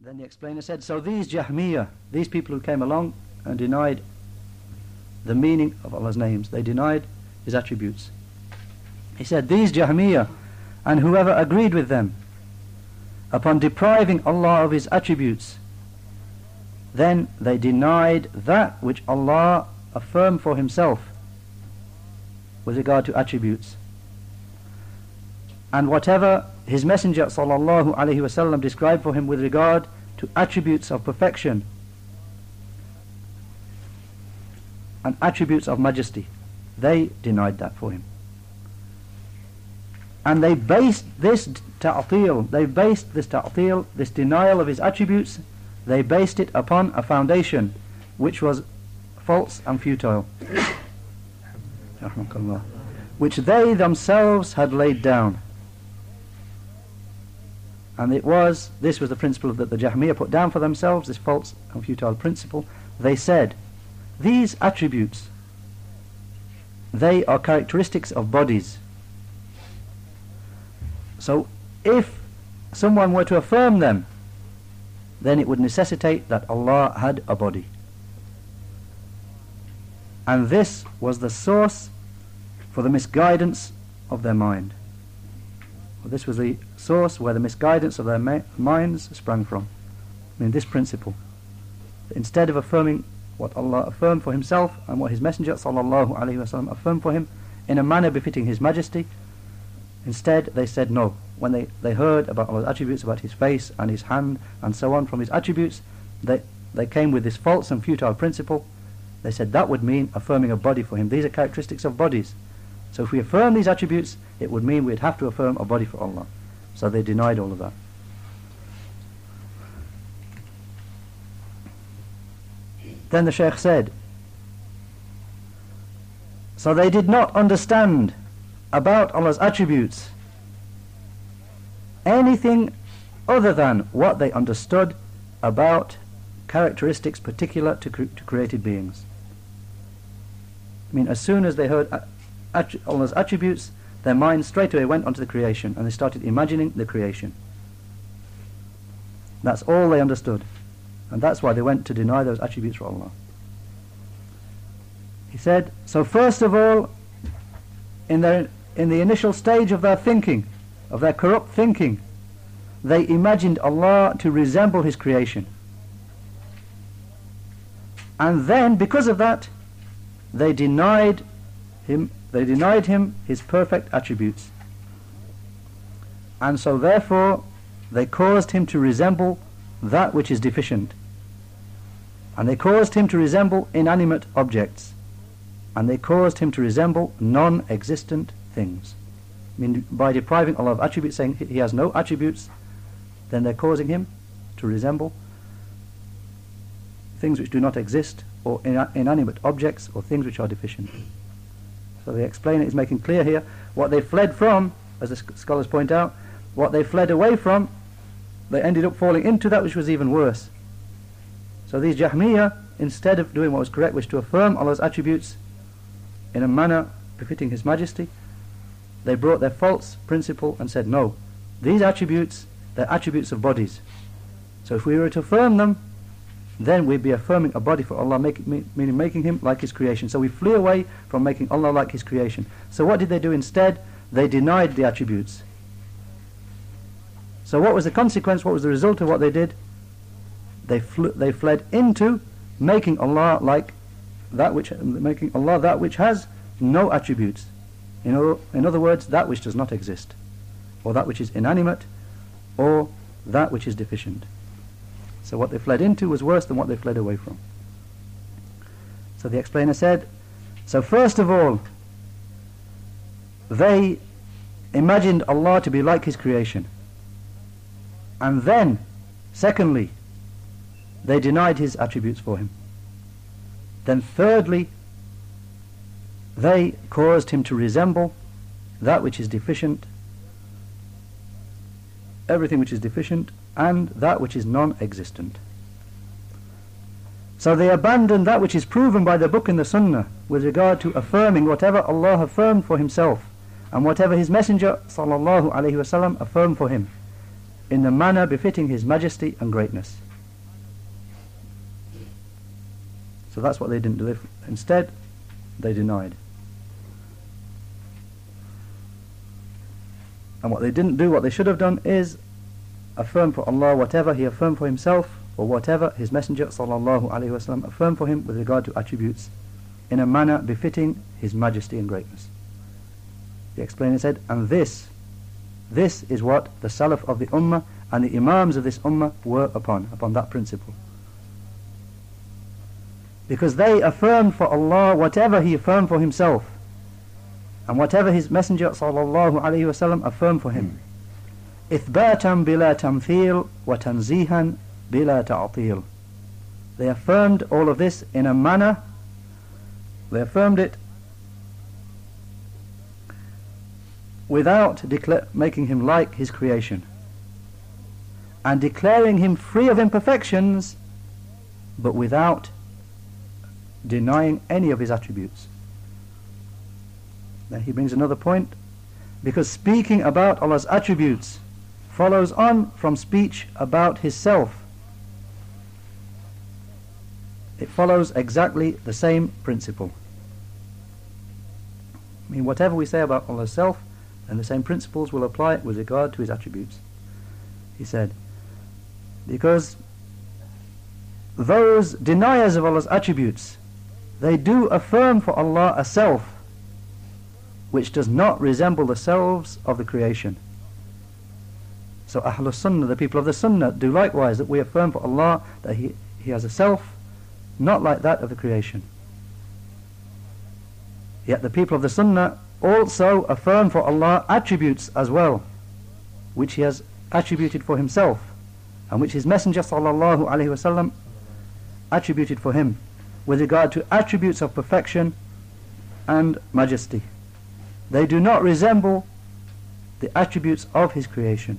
Then the explainer said, so these Jahmiyyah, these people who came along and denied the meaning of Allah's names, they denied His attributes. He said, these Jahmiyyah and whoever agreed with them upon depriving Allah of His attributes, then they denied that which Allah affirmed for Himself with regard to attributes, and whatever His Messenger sallallahu alaihi wasallam described for Him with regard to attributes of perfection and attributes of majesty, they denied that for Him. And they based this ta'til, this denial of His attributes, they based it upon a foundation which was false and futile, which they themselves had laid down. And this was the principle that the Jahmiyyah put down for themselves, this false and futile principle. They said, these attributes, they are characteristics of bodies. So if someone were to affirm them, then it would necessitate that Allah had a body. And this was the source for the misguidance of their mind. This was the source where the misguidance of their minds sprang from. I mean, this principle. Instead of affirming what Allah affirmed for Himself and what His Messenger sallallahu alaihi wasallam affirmed for Him in a manner befitting His Majesty, instead they said no. When they heard about Allah's attributes, about His face and His hand and so on from His attributes, they came with this false and futile principle. They said that would mean affirming a body for Him. These are characteristics of bodies. So if we affirm these attributes, it would mean we'd have to affirm a body for Allah. So they denied all of that. Then the Shaykh said, so they did not understand about Allah's attributes anything other than what they understood about characteristics particular to created beings. I mean, as soon as they heard Allah's attributes, their mind straight away went onto the creation and they started imagining the creation. That's all they understood, and that's why they went to deny those attributes for Allah. He said, so first of all, in the initial stage of their thinking, of their corrupt thinking, they imagined Allah to resemble His creation, and then because of that they denied Him His perfect attributes, and so therefore they caused Him to resemble that which is deficient, and they caused Him to resemble inanimate objects, and they caused Him to resemble non-existent things. I mean, by depriving Allah of attributes, saying He has no attributes, then they're causing Him to resemble things which do not exist, or inanimate objects, or things which are deficient. So the explainer is making clear here what they fled from, as the scholars point out, what they fled away from, they ended up falling into that which was even worse. So these Jahmiyyah, instead of doing what was correct, which to affirm Allah's attributes in a manner befitting His Majesty, they brought their false principle and said, no, these attributes, they're attributes of bodies. So if we were to affirm them, then we'd be affirming a body for Allah, meaning making Him like His creation. So we flee away from making Allah like His creation. So what did they do instead? They denied the attributes. So what was the consequence? What was the result of what they did? They fled into making Allah like that which has no attributes. In other words, that which does not exist, or that which is inanimate, or that which is deficient. So what they fled into was worse than what they fled away from. So the explainer said, so first of all, they imagined Allah to be like His creation. And then, secondly, they denied His attributes for Him. Then thirdly, they caused Him to resemble that which is deficient, everything which is deficient, and that which is non-existent. So they abandoned that which is proven by the book and the sunnah with regard to affirming whatever Allah affirmed for Himself and whatever His Messenger sallallahu alaihi wasallam affirmed for Him. in the manner befitting His majesty and greatness. So that's what they didn't do. Instead, they denied. And what they didn't do, what they should have done, is affirm for Allah whatever He affirmed for Himself, or whatever His Messenger sallallahu alaihi wasallam affirmed for Him with regard to attributes, in a manner befitting His majesty and greatness. The explainer said, and this is what the Salaf of the Ummah and the Imams of this Ummah were upon that principle. Because they affirmed for Allah whatever He affirmed for Himself, and whatever His Messenger sallallahu alaihi wasallam affirmed for Him. إثباتا بلا تمثيل وتنزيها بلا تعطيل. They affirmed all of this in a manner, they affirmed it without making Him like His creation, and declaring Him free of imperfections, but without denying any of His attributes. Then he brings another point, because speaking about Allah's attributes follows on from speech about His self. It follows exactly the same principle. I mean, whatever we say about Allah's self, and the same principles will apply with regard to His attributes. He said, because those deniers of Allah's attributes, they do affirm for Allah a self which does not resemble the selves of the creation. So Ahlul Sunnah, the people of the Sunnah, do likewise, that we affirm for Allah that He has a self not like that of the creation. Yet the people of the Sunnah also affirm for Allah attributes as well, which He has attributed for Himself, and which His Messenger sallallahu alaihi wasallam attributed for Him, with regard to attributes of perfection and majesty. They do not resemble the attributes of His creation,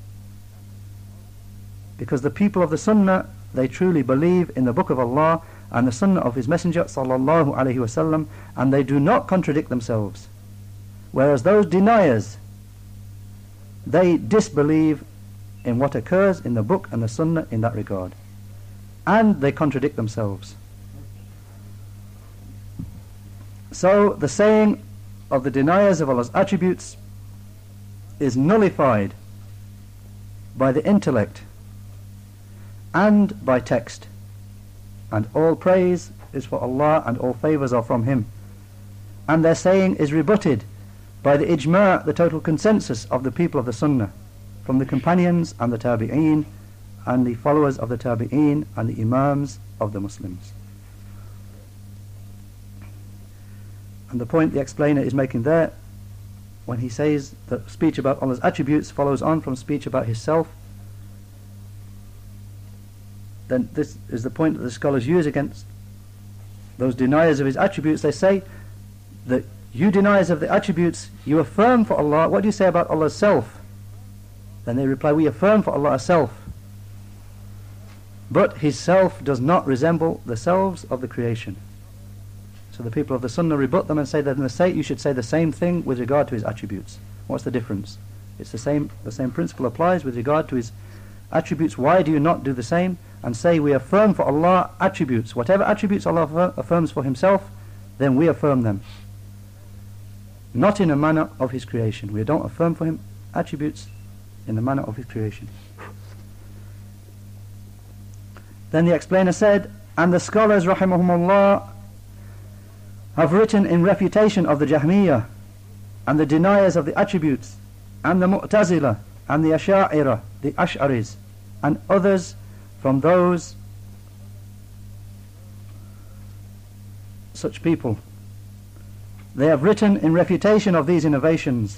because the people of the Sunnah, they truly believe in the Book of Allah and the Sunnah of His Messenger sallallahu alaihi wasallam, and they do not contradict themselves. Whereas those deniers, they disbelieve in what occurs in the Book and the Sunnah in that regard, and they contradict themselves. So the saying of the deniers of Allah's attributes is nullified by the intellect and by text, and all praise is for Allah and all favors are from Him, and their saying is rebutted by the ijma', the total consensus of the people of the Sunnah, from the companions and the tabi'een and the followers of the tabi'een and the imams of the Muslims. And the point the explainer is making there, when he says that speech about Allah's attributes follows on from speech about His self, then this is the point that the scholars use against those deniers of His attributes. They say that you deniers of the attributes, you affirm for Allah, what do you say about Allah's self? Then they reply, we affirm for Allah a self, but His self does not resemble the selves of the creation. So the people of the Sunnah rebut them and say that you should say the same thing with regard to His attributes. What's the difference? It's the same principle applies with regard to His attributes. Why do you not do the same and say we affirm for Allah attributes? Whatever attributes Allah affirms for Himself, then we affirm them, not in a manner of His creation. We don't affirm for Him attributes in the manner of His creation. Then the explainer said, and the scholars rahimahumullah have written in refutation of the Jahmiyyah and the deniers of the attributes, and the Mu'tazila and the Asha'ira, the Ash'aris, and others from those such people. They have written in refutation of these innovations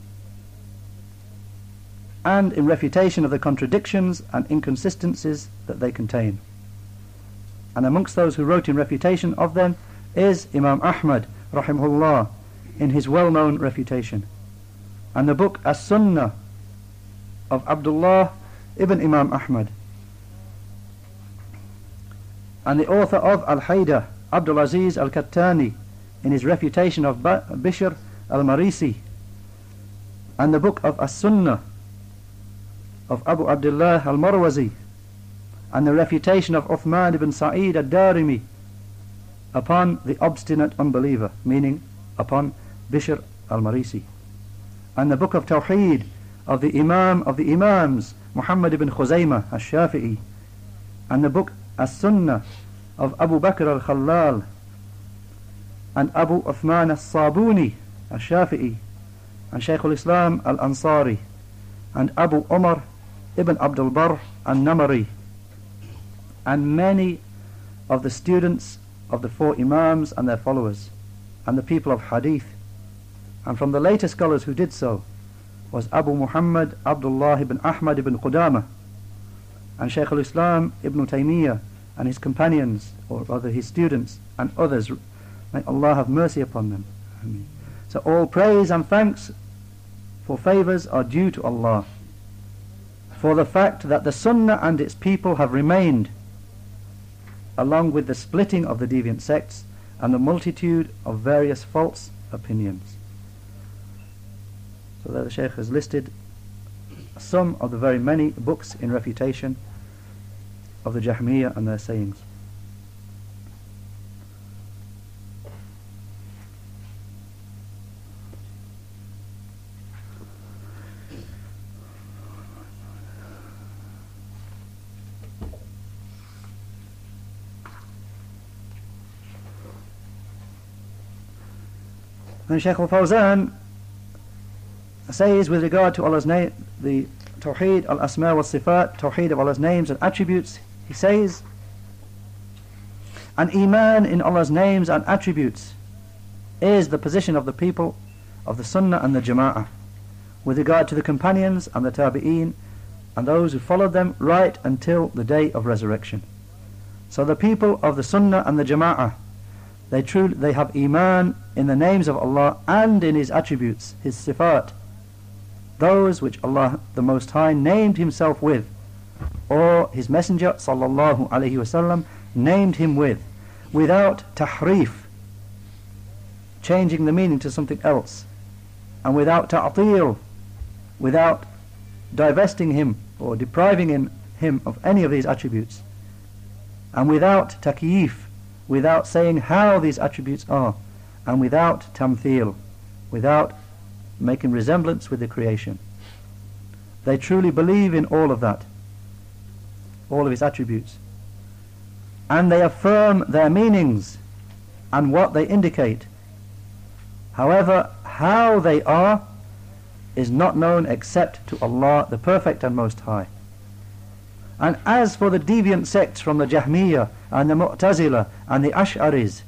and in refutation of the contradictions and inconsistencies that they contain. And amongst those who wrote in refutation of them is Imam Ahmad rahimahullah in his well-known refutation, and the book As-Sunnah of Abdullah ibn Imam Ahmad, and the author of Al-Hayda, Abdul Aziz Al-Kattani, in his refutation of Bishr Al-Marisi, and the book of As-Sunnah of Abu Abdullah al-Marwazi and the refutation of Uthman ibn Sa'id al-Darimi upon the obstinate unbeliever, meaning upon Bishr al-Marisi, and the book of Tawheed of the Imam of the Imams, Muhammad ibn Khuzaymah al-Shafi'i, and the book As-Sunnah of Abu Bakr al-Khallal and Abu Uthman al-Sabuni al-Shafi'i and Shaykh al-Islam al-Ansari and Abu Umar ibn Abdul Barr al-Namari, and many of the students of the four Imams and their followers and the people of Hadith. And from the later scholars who did so was Abu Muhammad Abdullah ibn Ahmad ibn Qudamah and Shaykh al-Islam ibn Taymiyyah and his companions, or rather his students, and others. May Allah have mercy upon them. Ameen. So all praise and thanks for favours are due to Allah for the fact that the Sunnah and its people have remained, along with the splitting of the deviant sects and the multitude of various false opinions. So there the Shaykh has listed some of the very many books in refutation of the Jahmiyyah and their sayings. And Shaykh al-Fawzan says with regard to Allah's name, the Tawheed al-Asma wa Sifat, Tawheed of Allah's names and attributes, he says, an Iman in Allah's names and attributes is the position of the people of the Sunnah and the Jama'ah with regard to the companions and the Tabi'een and those who followed them right until the day of resurrection. So the people of the Sunnah and the Jama'ah, they have Iman in the names of Allah and in His attributes, His Sifat, those which Allah the Most High named Himself with, or His Messenger sallallahu alaihi wasallam named Him with, without tahrif, changing the meaning to something else, and without ta'til, without divesting Him or depriving Him of any of these attributes, and without takyif, without saying how these attributes are, and without tamthil, without making resemblance with the creation. They truly believe in all of that, all of His attributes, and they affirm their meanings and what they indicate. However, how they are is not known except to Allah, the Perfect and Most High. And as for the deviant sects from the Jahmiyyah and the Mu'tazila and the Ash'aris,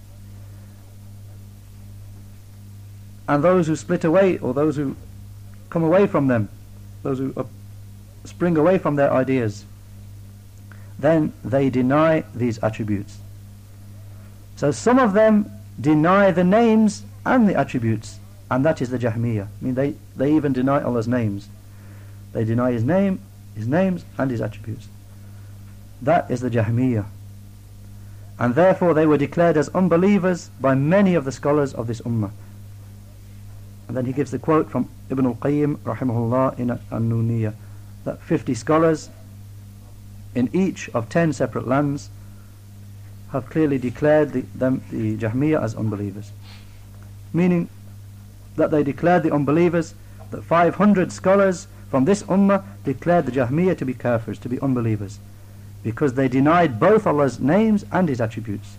and those who split away, or those who come away from them, those who spring away from their ideas, then they deny these attributes. So some of them deny the names and the attributes, and that is the Jahmiyyah. I mean, they even deny Allah's names. They deny His name, His names and His attributes. That is the Jahmiyyah. And therefore they were declared as unbelievers by many of the scholars of this ummah. And then he gives the quote from Ibn al-Qayyim rahimahullah in An-Nuniyah, that 50 scholars in each of 10 separate lands have clearly declared the Jahmiyyah as unbelievers, meaning that they declared the unbelievers, that 500 scholars from this ummah declared the Jahmiyyah to be kafirs, to be unbelievers, because they denied both Allah's names and His attributes.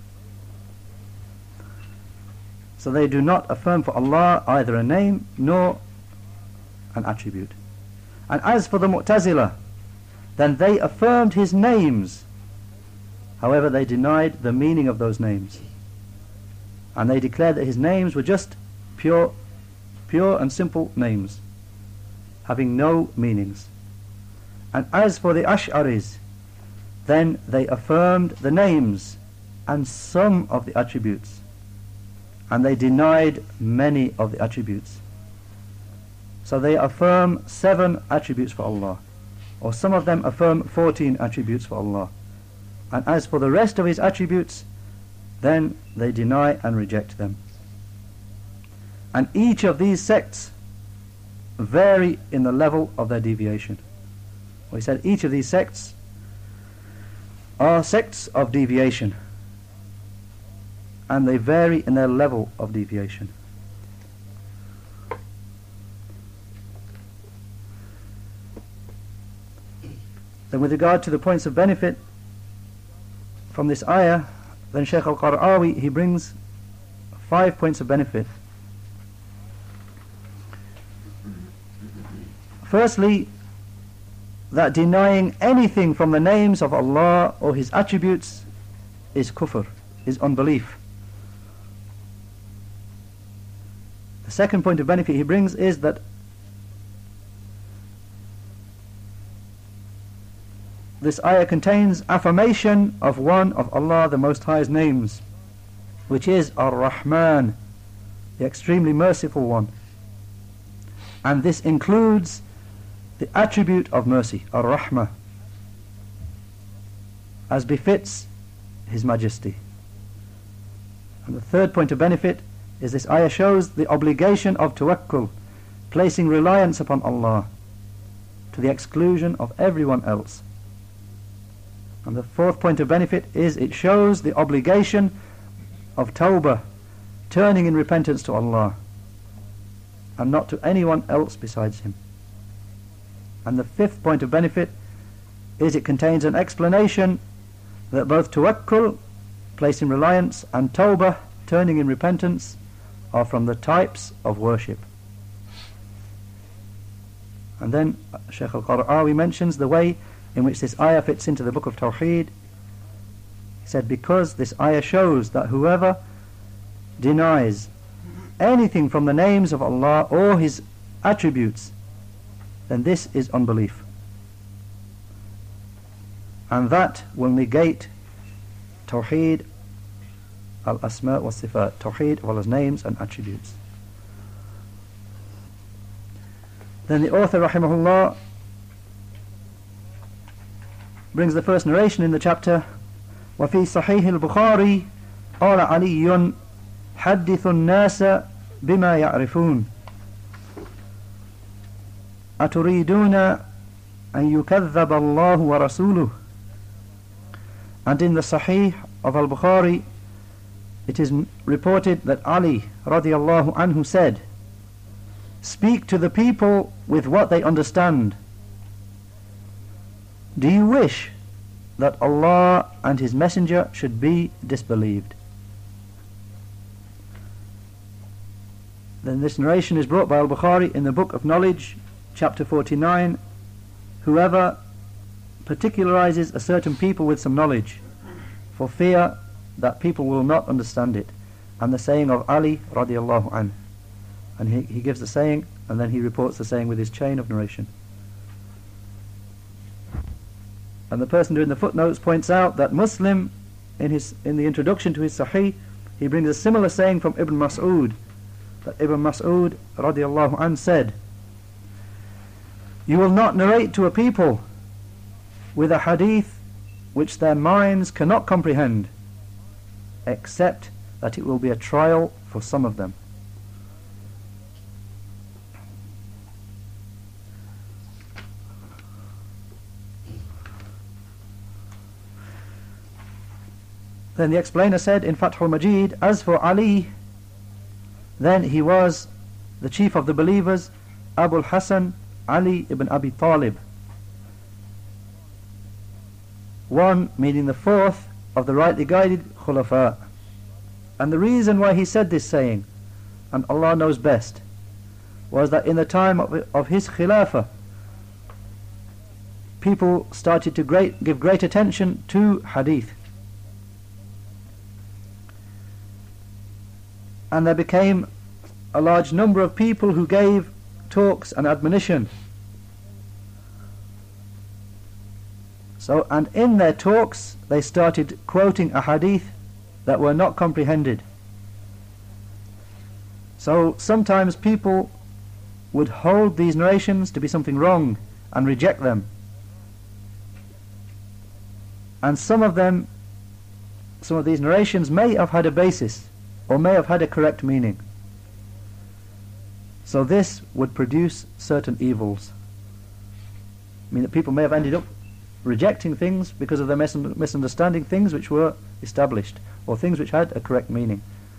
So they do not affirm for Allah either a name nor an attribute. And as for the Mu'tazila, then they affirmed His names. However, they denied the meaning of those names, and they declared that His names were just pure and simple names, having no meanings. And as for the Ash'aris, then they affirmed the names and some of the attributes, and they denied many of the attributes. So they affirm 7 attributes for Allah, or some of them affirm 14 attributes for Allah. And as for the rest of His attributes, then they deny and reject them. And each of these sects vary in the level of their deviation. We said each of these sects are sects of deviation, and they vary in their level of deviation. Then with regard to the points of benefit from this ayah, then Shaykh al-Qara'awi, he brings 5 points of benefit. Firstly, that denying anything from the names of Allah or His attributes is kufr, is unbelief. The second point of benefit he brings is that this ayah contains affirmation of one of Allah the Most High's names, which is Ar-Rahman, the extremely merciful one. And this includes the attribute of mercy, Ar-Rahmah, as befits His Majesty. And the third point of benefit is this ayah shows the obligation of tawakkul, placing reliance upon Allah, to the exclusion of everyone else. And the fourth point of benefit is it shows the obligation of tawbah, turning in repentance to Allah, and not to anyone else besides Him. And the fifth point of benefit is it contains an explanation that both tawakkul, placing reliance, and tawbah, turning in repentance, are from the types of worship. And then Shaykh al-Qara'awi mentions the way in which this ayah fits into the book of Tawheed. He said, because this ayah shows that whoever denies anything from the names of Allah or His attributes, then this is unbelief. And that will negate Tawheed al-Asma' wa Sifat, Tawheed of Allah's names and attributes. Then the author, rahimahullah, brings the first narration in the chapter, وفي صحيح البخاري قال علي حدث الناس بما يعرفون أتريدون أن يكذب الله ورسوله. And in the Sahih of Al-Bukhari it is reported that Ali radiallahu anhu said, speak to the people with what they understand. Do you wish that Allah and His Messenger should be disbelieved? Then this narration is brought by Al-Bukhari in the Book of Knowledge, chapter 49. Whoever particularizes a certain people with some knowledge, for fear that people will not understand it. And the saying of Ali radiallahu anhu. And he gives the saying, and then he reports the saying with his chain of narration. And the person doing the footnotes points out that Muslim, in the introduction to his Sahih, he brings a similar saying from Ibn Mas'ud, that Ibn Mas'ud radiallahu anhu said, you will not narrate to a people with a hadith which their minds cannot comprehend, except that it will be a trial for some of them. Then the explainer said in Fath al-Majid, as for Ali, then he was the chief of the believers, Abu al-Hasan Ali ibn Abi Talib, one meaning the fourth of the rightly guided Khulafa. And the reason why he said this saying, and Allah knows best, was that in the time of his Khilafah, people started to give great attention to hadith. And there became a large number of people who gave talks and admonition. So, and in their talks they started quoting a hadith that were not comprehended. So sometimes people would hold these narrations to be something wrong and reject them. And some of these narrations may have had a basis, or may have had a correct meaning. So this would produce certain evils. I mean, that people may have ended up rejecting things because of their misunderstanding things which were established, or things which had a correct meaning.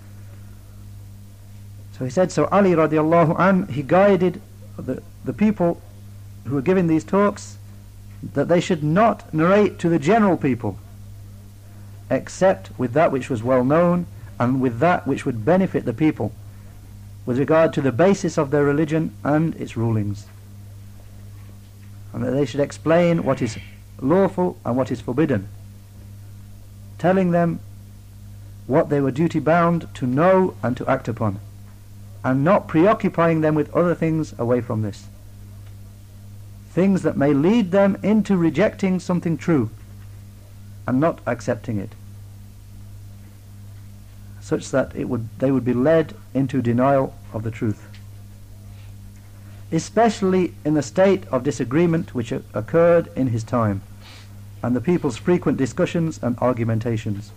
So he said, so Ali radiallahu anh, he guided the people who were giving these talks that they should not narrate to the general people except with that which was well known and with that which would benefit the people with regard to the basis of their religion and its rulings, and that they should explain what is lawful and what is forbidden, telling them what they were duty bound to know and to act upon, and not preoccupying them with other things away from this, things that may lead them into rejecting something true and not accepting it, such that they would be led into denial of the truth, especially in the state of disagreement which occurred in his time, and the people's frequent discussions and argumentations.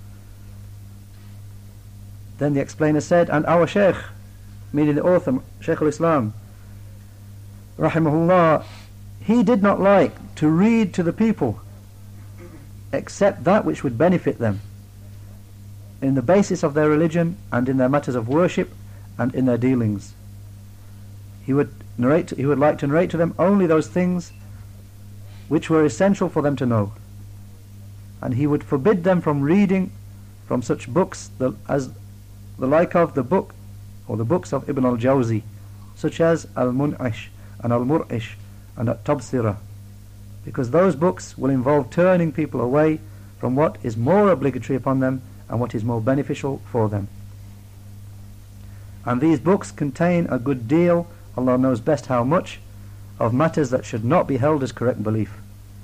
Then the explainer said, and our Shaykh, meaning the author, Shaykh al-Islam, rahimahullah, he did not like to read to the people except that which would benefit them in the basis of their religion and in their matters of worship and in their dealings. He would like to narrate to them only those things which were essential for them to know, and he would forbid them from reading from such books as the like of the book or the books of Ibn al-Jawzi, such as Al-Mun'ish and Al-Mur'ish and At-Tabsirah, because those books will involve turning people away from what is more obligatory upon them and what is more beneficial for them. And these books contain a good deal, Allah knows best how much, of matters that should not be held as correct belief.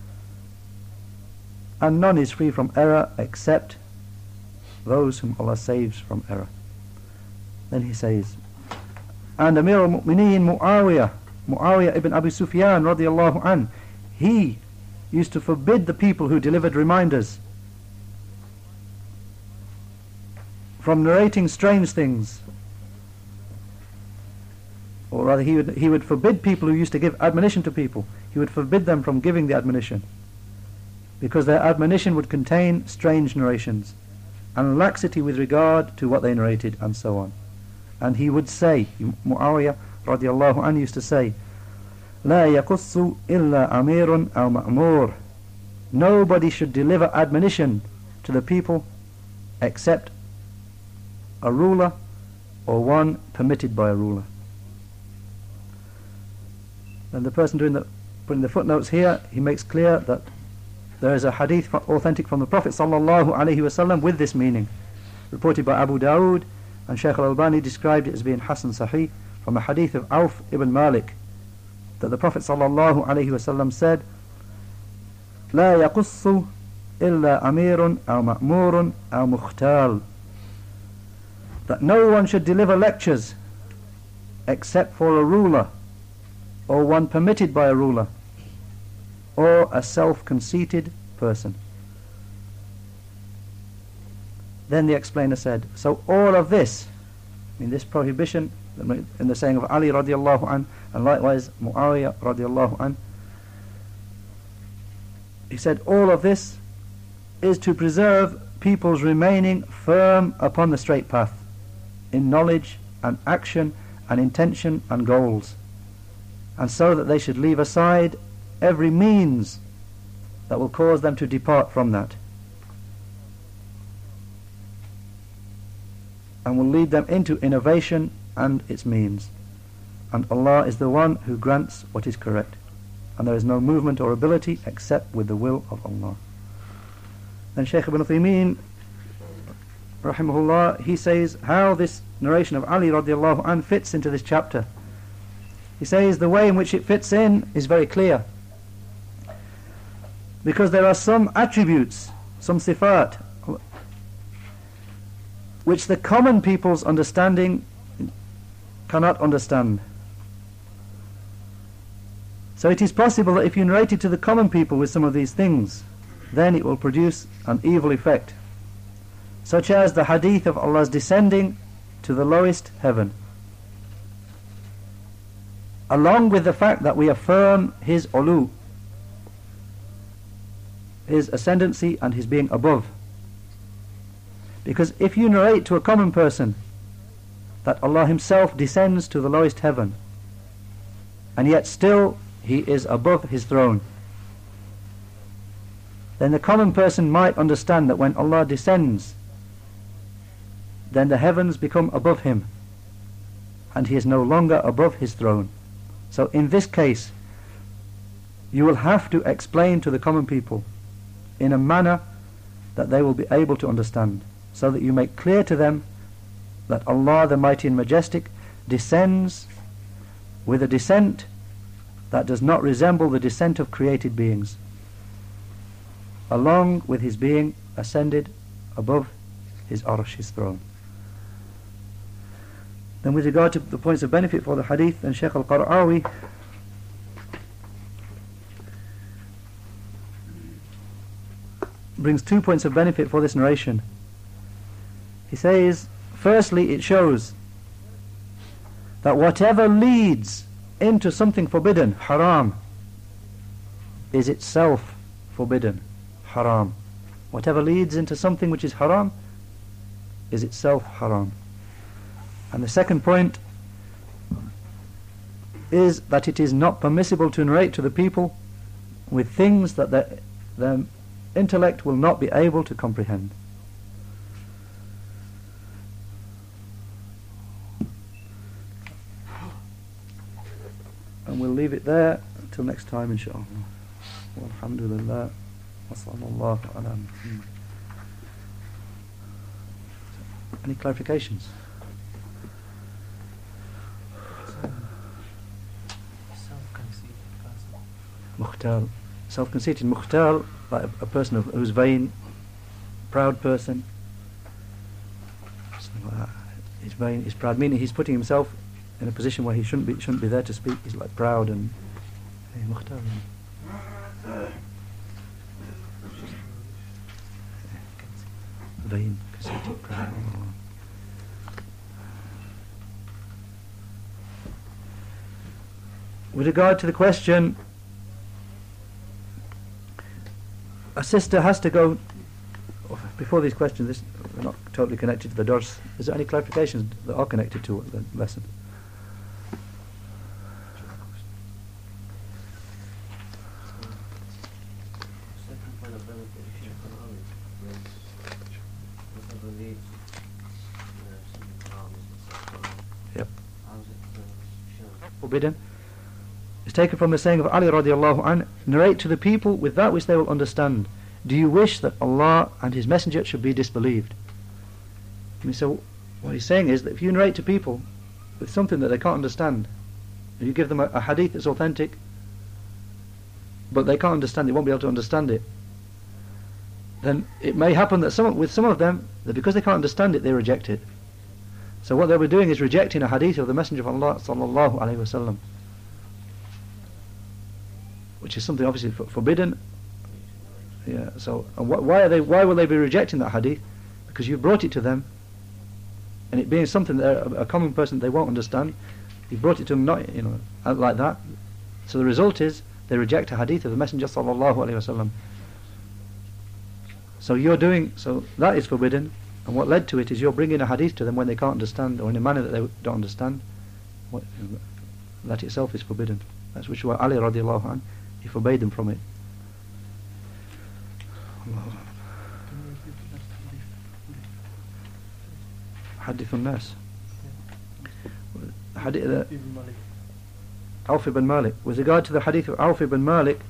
And none is free from error except those whom Allah saves from error. Then he says, and Amir al-Mu'mineen Muawiyah ibn Abi Sufyan radiallahu an, he used to forbid the people who delivered reminders from narrating strange things, or rather he would forbid people who used to give admonition to people, he would forbid them from giving the admonition, because their admonition would contain strange narrations and laxity with regard to what they narrated and so on. And he would say, Muawiyah radiallahu anhu used to say, لا يقص إلا أمير أو مأمور, nobody should deliver admonition to the people except a ruler or one permitted by a ruler. And the person putting the footnotes here, he makes clear that there is a hadith authentic from the Prophet sallallahu alaihi wasallam with this meaning, reported by Abu Dawood, and Shaykh al-Albani described it as being Hasan Sahih, from a hadith of Auf ibn Malik, that the Prophet sallallahu alaihi wasallam said, لا يقص إلا أمير أو مأمور أو مختال, that no one should deliver lectures except for a ruler, or one permitted by a ruler, or a self-conceited person. Then the explainer said, so all of this, I mean this prohibition in the saying of Ali radiallahu an, and likewise Muawiyah radiallahu an, he said all of this is to preserve people's remaining firm upon the straight path in knowledge and action and intention and goals, and so that they should leave aside every means that will cause them to depart from that, and will lead them into innovation and its means. And Allah is the one who grants what is correct, and there is no movement or ability except with the will of Allah. Then Shaykh ibn Uthaymeen rahimahullah, he says how this narration of Ali radiallahu anh fits into this chapter. He says the way in which it fits in is very clear, because there are some attributes, some sifat, which the common people's understanding cannot understand. So it is possible that if you narrate it to the common people with some of these things, then it will produce an evil effect, such as the hadith of Allah's descending to the lowest heaven, along with the fact that we affirm His ulu, his ascendancy and his being above. Because if you narrate to a common person that Allah himself descends to the lowest heaven, and yet still he is above his throne, then the common person might understand that when Allah descends, then the heavens become above him, and he is no longer above his throne. So in this case, you will have to explain to the common people in a manner that they will be able to understand, so that you make clear to them that Allah the Mighty and Majestic descends with a descent that does not resemble the descent of created beings, along with his being ascended above his arsh, his throne. Then with regard to the points of benefit for the hadith, and Shaykh al-Qara'awi brings 2 points of benefit for this narration. He says, firstly, it shows that whatever leads into something forbidden, haram, is itself forbidden, haram. Whatever leads into something which is haram is itself haram. And the second point is that it is not permissible to narrate to the people with things that their intellect will not be able to comprehend. And we'll leave it there until next time, inshallah. Walhamdulillah, wa sallallahu ala Muhammad. Any clarifications? Mukhtal, self-conceited, mukhtal, like a person who's vain, proud person, something like that. He's vain, he's proud, meaning he's putting himself in a position where he shouldn't be there to speak. He's like proud and mukhtal. Vain, conceited, proud. With regard to the question, a sister has to go, before these questions, they're not totally connected to the dars. Is there any clarifications that are connected to the lesson? Yep. Forbidden. It's taken from the saying of Ali radiallahu anh, narrate to the people with that which they will understand. Do you wish that Allah and His Messenger should be disbelieved? So what he's saying is that if you narrate to people with something that they can't understand, if you give them a hadith that's authentic, but they can't understand it, won't be able to understand it, then it may happen that with some of them, that because they can't understand it, they reject it. So what they'll be doing is rejecting a hadith of the Messenger of Allah sallallahu alaihi wasallam, which is something obviously forbidden. Yeah. So why will they be rejecting that hadith? Because you brought it to them, and it being something that a common person they won't understand, you brought it to them not like that. So the result is they reject a hadith of the Messenger sallallahu alaihi wasallam. So that is forbidden, and what led to it is you're bringing a hadith to them when they can't understand, or in a manner that they don't understand. That itself is forbidden. That's which why Ali radiallahu anh, he forbade them from it. Hadith al-Nas. Auf ibn Malik. With regard to the hadith of Auf ibn Malik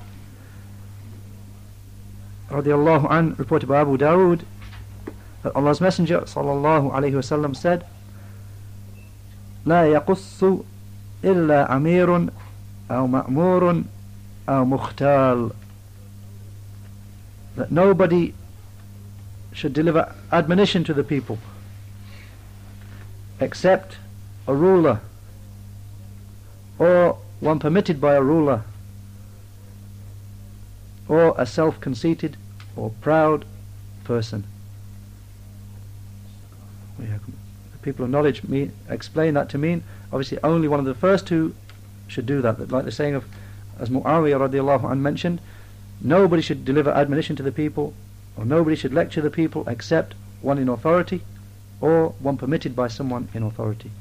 radiallahu anh, reported by Abu Dawood, that Allah's Messenger sallallahu alayhi wasallam said, لا يقص إلا أمير أو مأمور أو مختال, that nobody should deliver admonition to the people except a ruler, or one permitted by a ruler, or a self-conceited or proud person. The people of knowledge explain that to mean obviously only one of the first two should do that. Like the saying of, as Muawiyah radiallahu anh mentioned, nobody should deliver admonition to the people, or nobody should lecture the people except one in authority, or one permitted by someone in authority.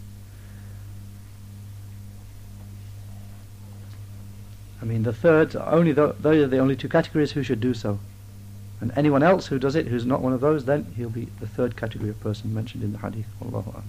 I mean, the third, those are the only two categories who should do so. And anyone else who does it, who's not one of those, then he'll be the third category of person mentioned in the hadith. Wallahu a'lam.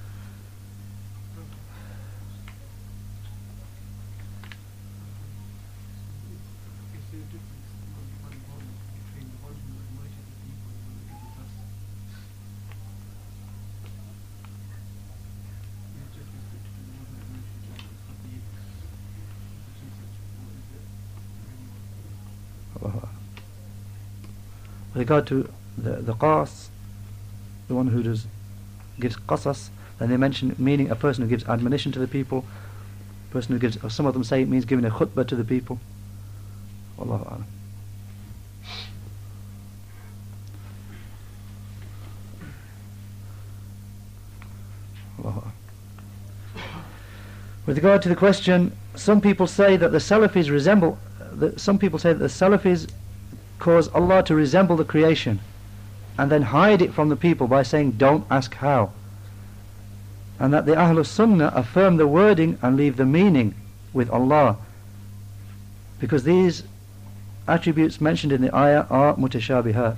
With regard to the qas, the one who gives qasas, then they mention meaning a person who gives admonition to the people, person who gives, or some of them say it means giving a khutbah to the people. Wallahu a'lam. Wallahu a'lam. With regard to the question, some people say that the Salafis resemble, some people say that the Salafis cause Allah to resemble the creation and then hide it from the people by saying don't ask how, and that the Ahlus Sunnah affirm the wording and leave the meaning with Allah, because these attributes mentioned in the ayah are mutashabihat.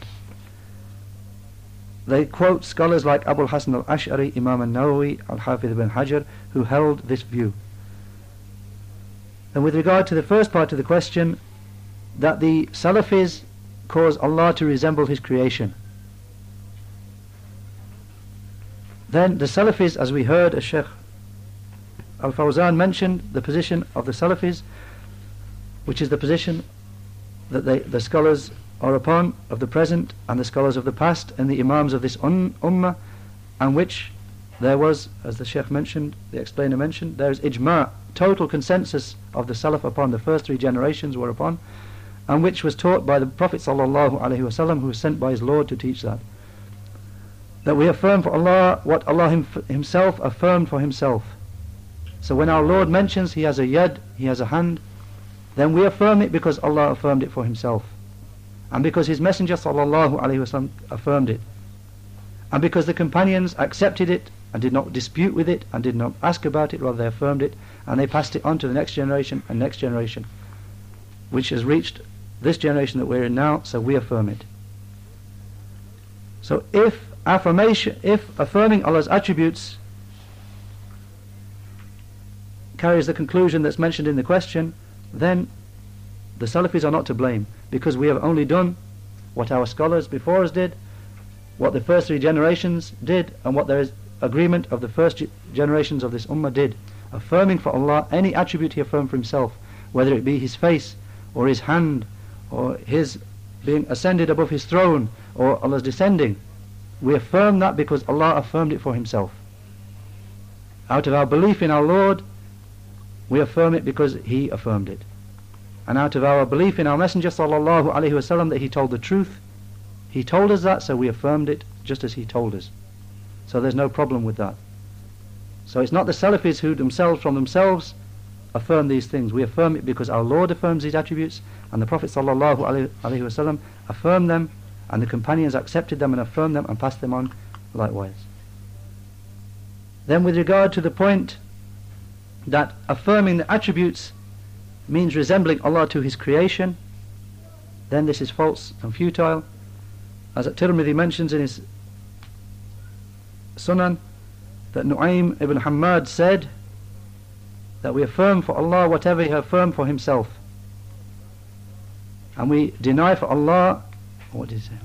They quote scholars like Abu al-Hasan al-Ash'ari, Imam al-Nawawi, al-Hafiz ibn Hajar, who held this view. And with regard to the first part of the question, that the Salafis cause Allah to resemble His creation, then the Salafis, as we heard, as Shaykh Al-Fawzan mentioned, the position of the Salafis, which is the position that the scholars are upon of the present and the scholars of the past and the Imams of this Ummah, and which there was, as the Shaykh mentioned, the explainer mentioned, there is ijma', total consensus of the Salaf upon, the first three generations were upon, and which was taught by the Prophet ﷺ, who was sent by his Lord to teach that. That we affirm for Allah what Allah himself affirmed for himself. So when our Lord mentions He has a yad, He has a hand, then we affirm it because Allah affirmed it for Himself, and because His Messenger ﷺ affirmed it, and because the companions accepted it and did not dispute with it and did not ask about it, rather they affirmed it, and they passed it on to the next generation and next generation, which has reached this generation that we're in now, so we affirm it. So if affirming Allah's attributes carries the conclusion that's mentioned in the question, then the Salafis are not to blame, because we have only done what our scholars before us did, what the first three generations did, and what there is agreement of the first generations of this Ummah did, affirming for Allah any attribute He affirmed for Himself, whether it be His face, or His hand, or His being ascended above His throne, or Allah's descending. We affirm that because Allah affirmed it for Himself. Out of our belief in our Lord, we affirm it because He affirmed it. And out of our belief in our Messenger ﷺ that he told the truth, he told us that, so we affirmed it just as he told us. So there's no problem with that. So it's not the Salafis who themselves from themselves affirm these things. We affirm it because our Lord affirms these attributes, and the Prophet ﷺ affirmed them, and the companions accepted them and affirmed them and passed them on likewise. Then with regard to the point that affirming the attributes means resembling Allah to His creation, then this is false and futile. As At-Tirmidhi mentions in his Sunan, that Nu'aym ibn Hammad said that we affirm for Allah whatever He affirmed for Himself, and we deny for Allah, what did he say?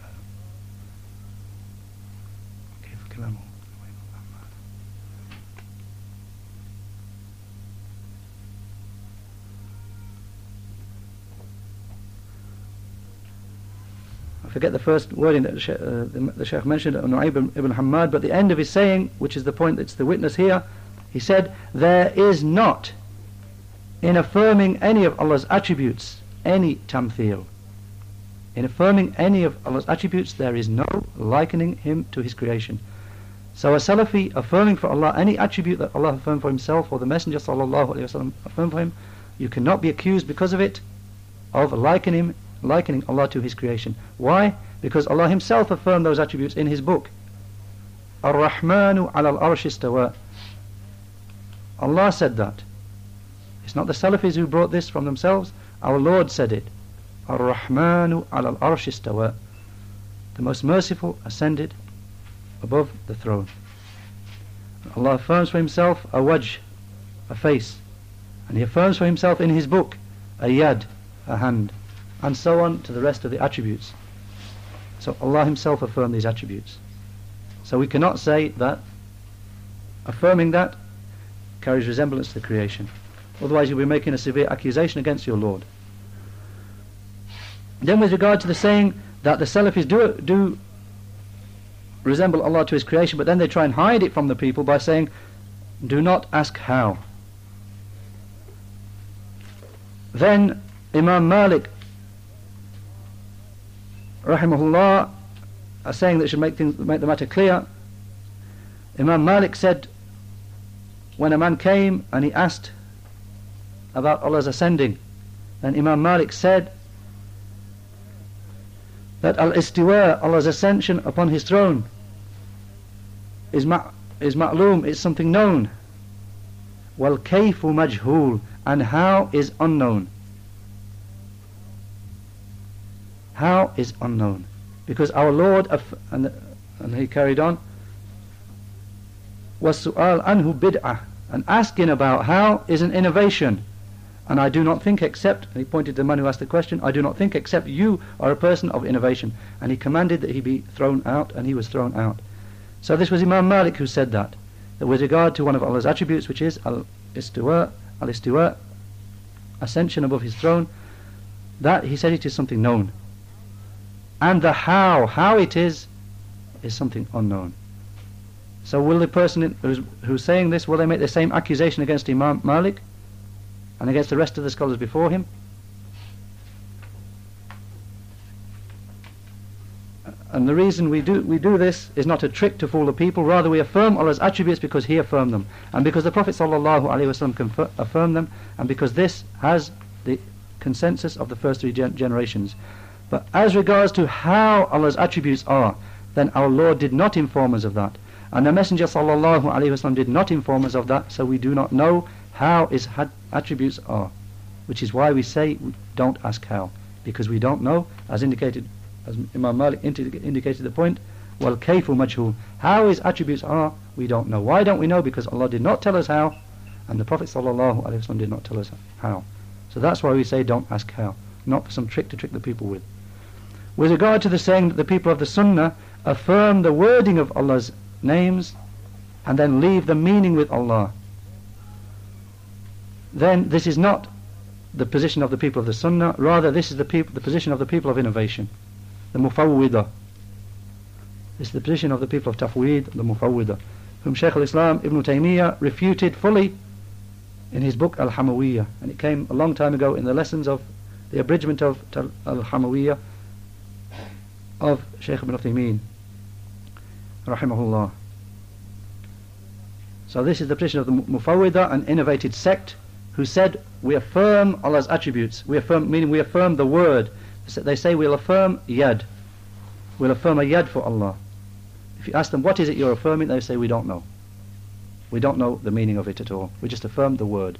I forget the first wording that the Shaykh mentioned, Nu'aym ibn Hammad, but the end of his saying, which is the point that's the witness here, he said, there is not in affirming any of Allah's attributes any tamthil. In affirming any of Allah's attributes, there is no likening Him to His creation. So a Salafi affirming for Allah any attribute that Allah affirmed for Himself, or the Messenger ﷺ affirmed for Him, you cannot be accused because of it of likening Allah to His creation. Why? Because Allah Himself affirmed those attributes in His book. Ar-Rahmanu ala al-Arsh istawa. Allah said that. It's not the Salafis who brought this from themselves. Our Lord said it. Ar-Rahmanu ala al-Arsh istawa. The most merciful ascended above the throne. Allah affirms for Himself a wajh, a face, and He affirms for Himself in His book a yad, a hand, and so on to the rest of the attributes. So Allah Himself affirmed these attributes. So we cannot say that affirming that carries resemblance to the creation. Otherwise you'll be making a severe accusation against your Lord. Then with regard to the saying that the Salafis do resemble Allah to His creation, but then they try and hide it from the people by saying, do not ask how. Then Imam Malik rahimahullah, a saying that should make the matter clear. Imam Malik said, when a man came and he asked about Allah's ascending, then Imam Malik said that al-istiwa, Allah's ascension upon His throne, is ma'loom, it's something known. Wal kayfu majhul, and how is unknown. How is unknown. Because our Lord, and he carried on, was su'al anhu bid'ah, and asking about how is an innovation. And I do not think except, and he pointed to the man who asked the question, I do not think except you are a person of innovation. And he commanded that he be thrown out, and he was thrown out. So this was Imam Malik who said that with regard to one of Allah's attributes, which is al-istiwa, ascension above His throne, that he said it is something known. And the how it is something unknown. So will the person who's saying this, will they make the same accusation against Imam Malik and against the rest of the scholars before him? And the reason we do this is not a trick to fool the people. Rather, we affirm Allah's attributes because He affirmed them, and because the Prophet ﷺ affirmed them, and because this has the consensus of the first three generations. But as regards to how Allah's attributes are, then our Lord did not inform us of that, and the Messenger ﷺ did not inform us of that. So we do not know how His attributes are, which is why we say don't ask how, because we don't know, as indicated. As Imam Malik indicated the point, wal kayfu majhul, how His attributes are, we don't know. Why don't we know? Because Allah did not tell us how, and the Prophet ﷺ did not tell us how. So that's why we say don't ask how, not for some trick to trick the people with. With regard to the saying that the people of the Sunnah affirm the wording of Allah's names and then leave the meaning with Allah, then this is not the position of the people of the Sunnah. Rather, this is the position of the people of innovation, the Mufawwidah. This is the position of the people of Tafweed, the Mufawwidah, whom Shaykh al-Islam Ibn Taymiyyah refuted fully in his book Al-Hamawiyyah, and it came a long time ago in the lessons of the abridgment of Al-Hamawiyyah of Shaykh Ibn Uthaymeen rahimahullah. So this is the position of the Mufawwidah, an innovated sect who said we affirm Allah's attributes. We affirm, meaning we affirm the word. They say we'll affirm yad. We'll affirm a yad for Allah. If you ask them what is it you're affirming, they say we don't know. We don't know the meaning of it at all. We just affirm the word.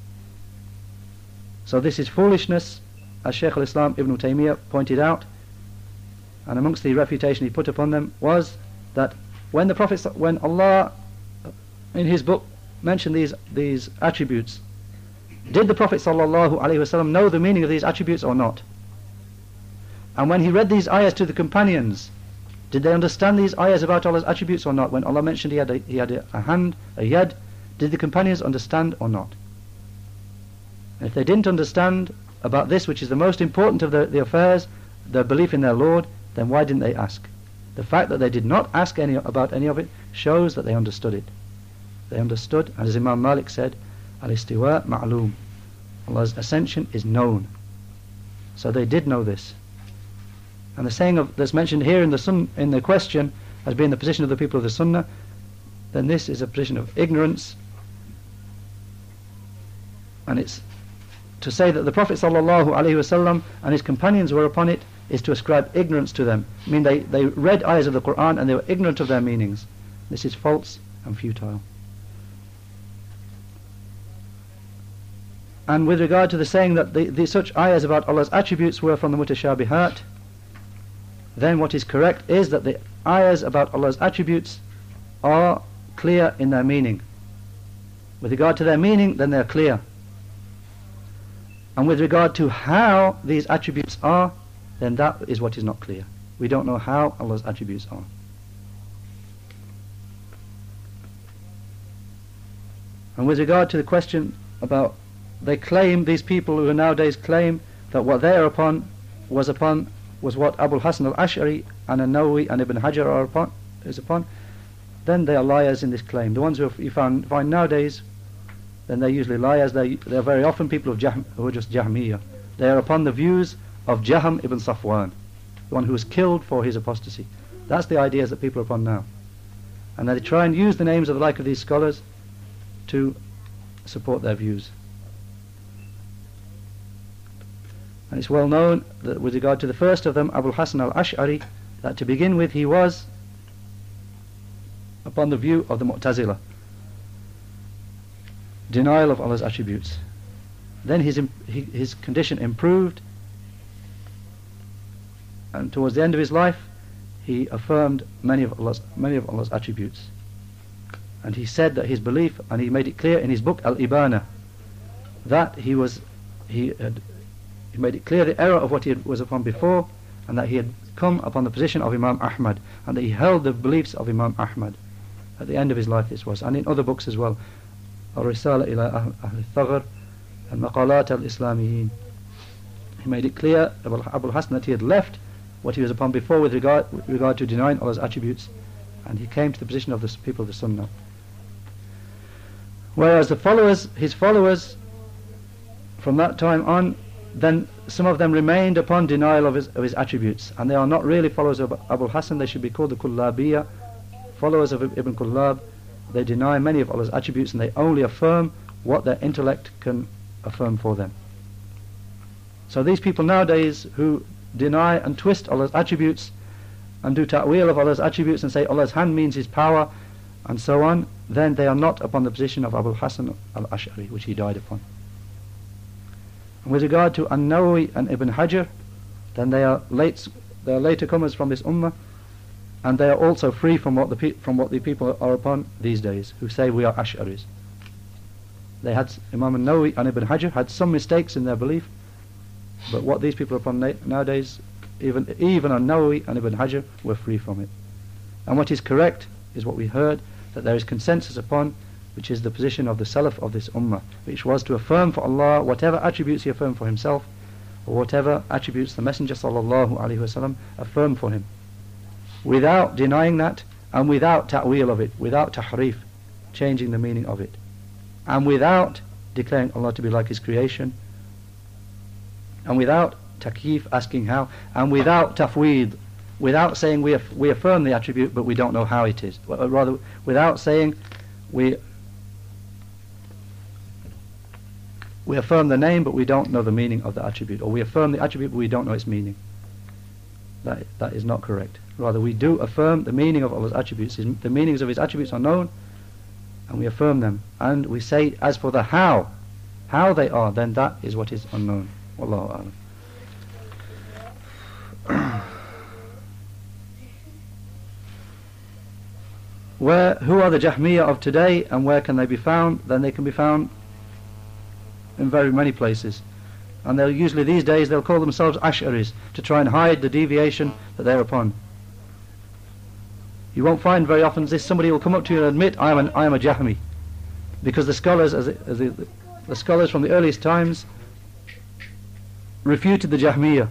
So this is foolishness, as Shaykh al-Islam Ibn Taymiyyah pointed out. And amongst the refutation he put upon them was that when Allah in His book mentioned these attributes, did the Prophet ﷺ know the meaning of these attributes or not? And when he read these ayahs to the companions, did they understand these ayahs about Allah's attributes or not? When Allah mentioned He had a hand, a yad, did the companions understand or not? And if they didn't understand about this, which is the most important of the affairs, their belief in their Lord, then why didn't they ask? The fact that they did not ask about any of it shows that they understood it. They understood, and as Imam Malik said, al-istiwa ma'loom, Allah's ascension is known. So they did know this. And the saying that's mentioned here in the question as being the position of the people of the Sunnah, then this is a position of ignorance, and it's to say that the Prophet ﷺ and his companions were upon it is to ascribe ignorance to them. I mean, they read ayahs of the Quran and they were ignorant of their meanings. This is false and futile. And with regard to the saying that the such ayahs about Allah's attributes were from the mutashabihat, then what is correct is that the ayahs about Allah's attributes are clear in their meaning. With regard to their meaning, then they are clear. And with regard to how these attributes are, then that is what is not clear. We don't know how Allah's attributes are. And with regard to the question about, they claim, these people who nowadays claim that what they are upon was what Abu al-Hasan al-Ash'ari and an-Nawawi and Ibn Hajar is upon, then they are liars in this claim. The ones who you find nowadays, then they're usually liars. They're very often people who are just Jahmiyyah. They are upon the views of Jahm ibn Safwan, the one who was killed for his apostasy. That's the ideas that people are upon now. And they try and use the names of the like of these scholars to support their views. And it's well known that with regard to the first of them, Abu al-Hasan al-Ash'ari, that to begin with he was upon the view of the Mu'tazila, denial of Allah's attributes. Then his condition improved, and towards the end of his life he affirmed many of Allah's attributes. And he said that his belief, and he made it clear in his book Al-Ibana, that he made it clear the error of what he was upon before, and that he had come upon the position of Imam Ahmad, and that he held the beliefs of Imam Ahmad. At the end of his life this was, and in other books as well, Al-Risala ila Ahl al-Thaghr and Maqalat al-Islamiyyin. He made it clear, Abu al-Hasan, that he had left what he was upon before with regard to denying Allah's attributes, and he came to the position of the people of the Sunnah. Whereas his followers, from that time on, then some of them remained upon denial of his attributes, and they are not really followers of Abu al-Hasan. They should be called the Kullabiyya, followers of Ibn Kullab. They deny many of Allah's attributes, and they only affirm what their intellect can affirm for them. So these people nowadays who deny and twist Allah's attributes and do ta'wil of Allah's attributes and say Allah's hand means his power and so on, then they are not upon the position of Abu al-Hasan al-Ash'ari, which he died upon. And with regard to an-Nawawi and Ibn Hajar, then they are later comers from this ummah, and they are also free from what the people are upon these days, who say we are Ash'aris. Imam an-Nawawi and Ibn Hajar had some mistakes in their belief, but what these people are upon nowadays, even an-Nawawi and Ibn Hajar were free from it. And what is correct is what we heard, that there is consensus upon, which is the position of the Salaf of this ummah, which was to affirm for Allah whatever attributes he affirmed for himself, or whatever attributes the Messenger sallallahu alaihi wasallam affirmed for him, without denying that, and without ta'wil of it, without tahrif, changing the meaning of it, and without declaring Allah to be like his creation, and without takyif, asking how, and without tafweed, without saying we affirm the attribute but we don't know how it is, or rather without saying we affirm the name but we don't know the meaning of the attribute, or we affirm the attribute but we don't know its meaning. That is not correct. Rather, we do affirm the meaning of Allah's attributes. The meanings of his attributes are known, and we affirm them. And we say, as for the how they are, then that is what is unknown. Wallahu a'lam. Who are the Jahmiyyah of today, and where can they be found? Then they can be found in very many places. And they'll usually these days they'll call themselves Ash'aris to try and hide the deviation that they're upon. You won't find very often this somebody will come up to you and admit I am a Jahmi, because the scholars the scholars from the earliest times refuted the Jahmiyyah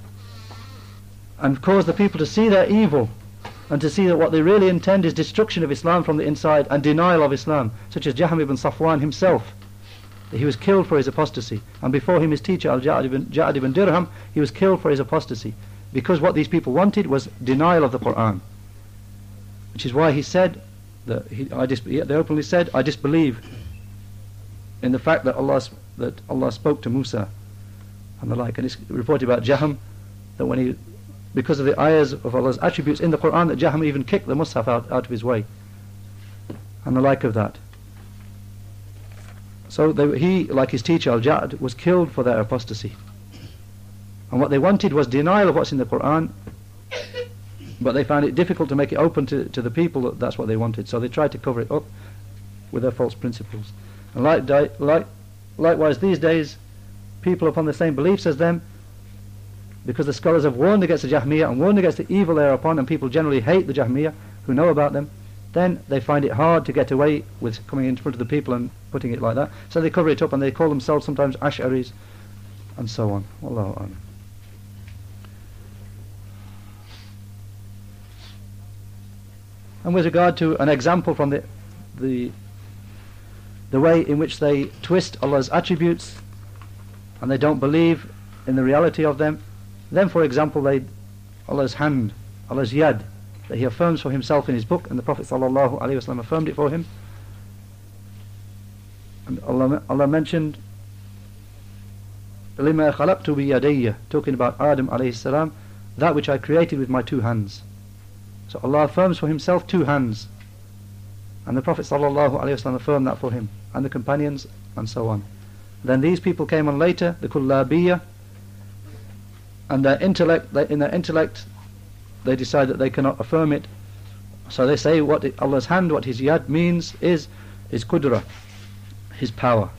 and caused the people to see their evil and to see that what they really intend is destruction of Islam from the inside and denial of Islam, such as Jahm ibn Safwan himself. He was killed for his apostasy, and before him his teacher Al-Ja'ad ibn Dirham, he was killed for his apostasy, because what these people wanted was denial of the Quran, which is why he said that they openly said, I disbelieve in the fact that Allah that Allah spoke to Musa and the like. And it's reported about Jahm that when he, because of the ayahs of Allah's attributes in the Quran, that Jahm even kicked the Mus'haf out of his way and the like of that. So he, like his teacher Al-Ja'd, was killed for their apostasy. And what they wanted was denial of what's in the Quran, but they found it difficult to make it open to the people that's what they wanted. So they tried to cover it up with their false principles. And likewise these days, people upon the same beliefs as them, because the scholars have warned against the Jahmiyyah and warned against the evil they are upon, and people generally hate the Jahmiyyah who know about them, then they find it hard to get away with coming in front of the people and putting it like that. So they cover it up and they call themselves sometimes Ash'aris and so on. Wallahu a'lam. And with regard to an example from the way in which they twist Allah's attributes and they don't believe in the reality of them, then for example Allah's hand, Allah's yad, that he affirms for himself in his book, and the Prophet ﷺ affirmed it for him. And Allah mentioned لِمَا خَلَقْتُ بِيَدَيَّ, talking about Adam alayhi salam, that which I created with my two hands. So Allah affirms for himself two hands, and the Prophet ﷺ affirmed that for him, and the companions, and so on. Then these people came on later, the Kullabiyya, and in their intellect they decide that they cannot affirm it. So they say what Allah's hand, what his yad means is qudra, his power.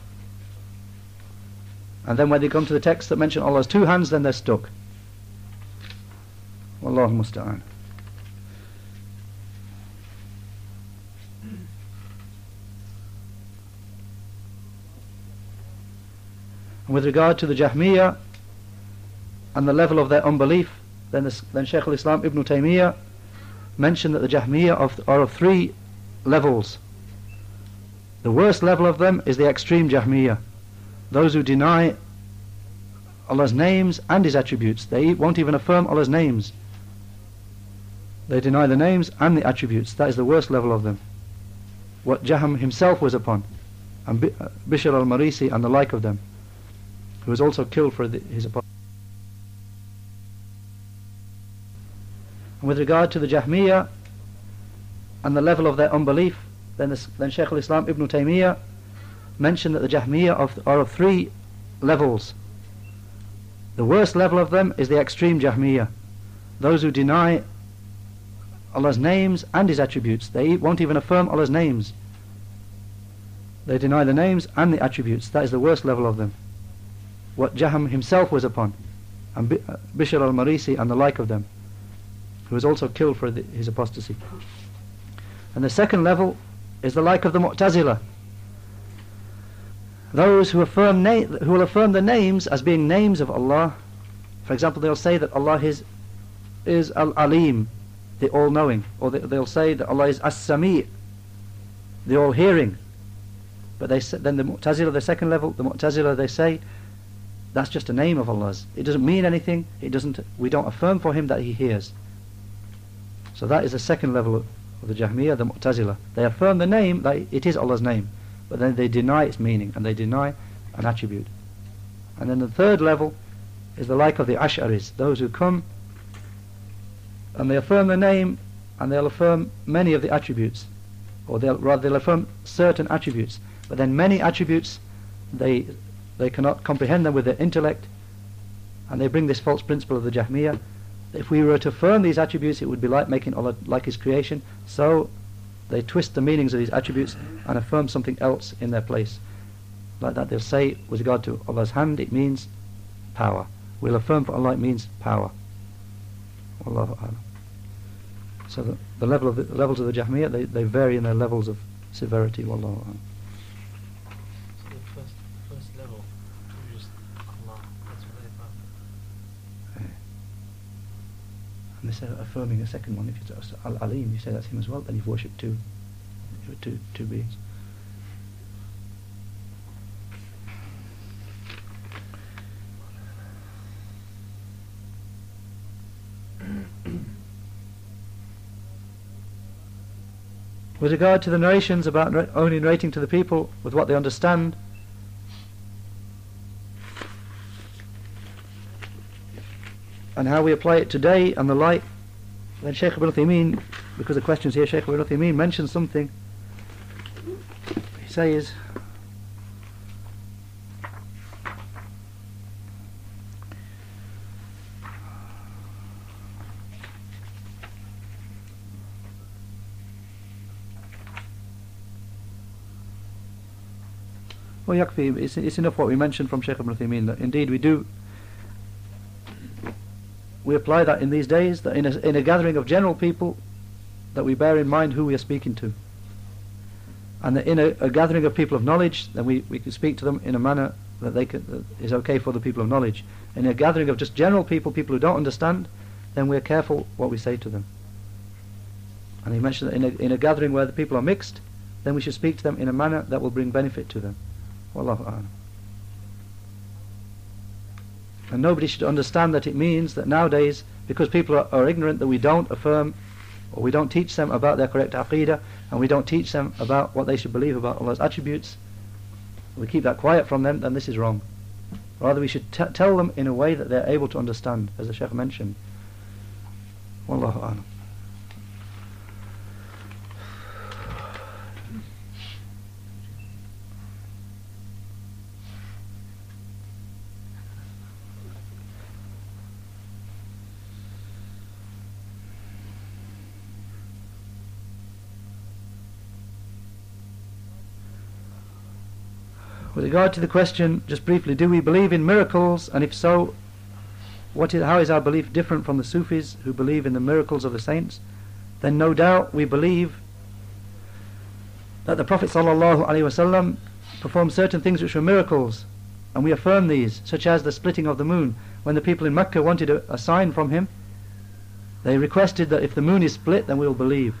And then when they come to the texts that mention Allah's two hands, then they're stuck. Wallahu musta'an. And with regard to the Jahmiyyah and the level of their unbelief, then Shaykh al-Islam Ibn Taymiyyah mentioned that the Jahmiyyah are of three levels. The worst level of them is the extreme Jahmiyyah, those who deny Allah's names and his attributes. They won't even affirm Allah's names. They deny the names and the attributes. That is the worst level of them. What Jahm himself was upon, and Bishr al-Marisi and the like of them, who was also killed for his apostasy. And with regard to the Jahmiyyah and the level of their unbelief, then Shaykh al-Islam Ibn Taymiyyah mentioned that the Jahmiyyah are of three levels. The worst level of them is the extreme Jahmiyyah, those who deny Allah's names and his attributes. They won't even affirm Allah's names. They deny the names and the attributes. That is the worst level of them. What Jahm himself was upon, and Bishr al-Marisi and the like of them, who was also killed for his apostasy. And the second level is the like of the Mu'tazila, those who will affirm the names as being names of Allah. For example, they'll say that Allah is Al-Alim, the all-knowing, or they'll say that Allah is As-Sami', the all-hearing. But then the Mu'tazila, the second level, the Mu'tazila, they say that's just a name of Allah's. It doesn't mean anything. We don't affirm for him that he hears. So that is the second level of the Jahmiyyah, the Mu'tazila. They affirm the name, that it is Allah's name, but then they deny its meaning and they deny an attribute. And then the third level is the like of the Ash'aris, those who come and they affirm the name and they'll affirm many of the attributes, or they'll affirm certain attributes, but then many attributes they cannot comprehend them with their intellect, and they bring this false principle of the Jahmiyyah. If we were to affirm these attributes, it would be like making Allah like his creation. So they twist the meanings of these attributes and affirm something else in their place. Like that, they'll say with regard to Allah's hand, it means power. We'll affirm for Allah it means power. Wallahu a'lam. So the levels of the Jahmiyyah, they vary in their levels of severity. Wallahu a'lam. So the first level is just Allah. That's what they're about. And they say affirming a second one, if you say Al-Alim, you say that's him as well, then you've worshipped two beings. With regard to the narrations about only narrating to the people with what they understand, and how we apply it today and the like, then Shaykh Ibn Uthaymeen, because the question's here, Shaykh Ibn Uthaymeen mentions something. He says, well, Yakfi, it's enough what we mentioned from Shaykh Ibn Uthaymeen, that indeed we apply that in these days, that in a gathering of general people, that we bear in mind who we are speaking to. And that in a gathering of people of knowledge, then we can speak to them in a manner that that is okay for the people of knowledge. In a gathering of just general people who don't understand, then we are careful what we say to them. And he mentioned that in a gathering where the people are mixed, then we should speak to them in a manner that will bring benefit to them. Wallahu a'lam. And nobody should understand that it means that nowadays, because people are ignorant, that we don't affirm or we don't teach them about their correct aqeedah, and we don't teach them about what they should believe about Allah's attributes, we keep that quiet from them, then this is wrong. Rather, we should tell them in a way that they're able to understand, as the Shaykh mentioned. Wallahu a'lam. With regard to the question, just briefly, do we believe in miracles, and if so, how is our belief different from the Sufis who believe in the miracles of the saints? Then no doubt we believe that the Prophet ﷺ performed certain things which were miracles, and we affirm these, such as the splitting of the moon. When the people in Mecca wanted a sign from him, they requested that if the moon is split, then we will believe.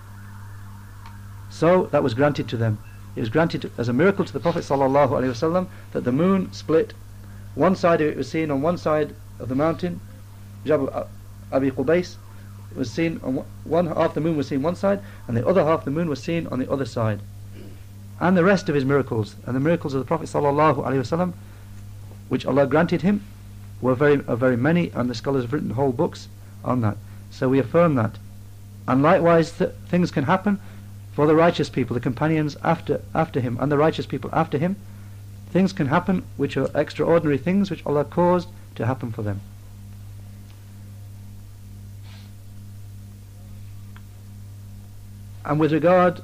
So that was granted to them. It was granted as a miracle to the Prophet ﷺ that the moon split. One side of it was seen on one side of the mountain, Jabal Abi Qubais. It was seen on one half the moon was seen one side, and the other half the moon was seen on the other side. And the rest of his miracles, and the miracles of the Prophet ﷺ, which Allah granted him, were very many, and the scholars have written whole books on that. So we affirm that. And likewise, things can happen for the righteous people, the companions after him, and the righteous people after him. Things can happen which are extraordinary things which Allah caused to happen for them. And with regard,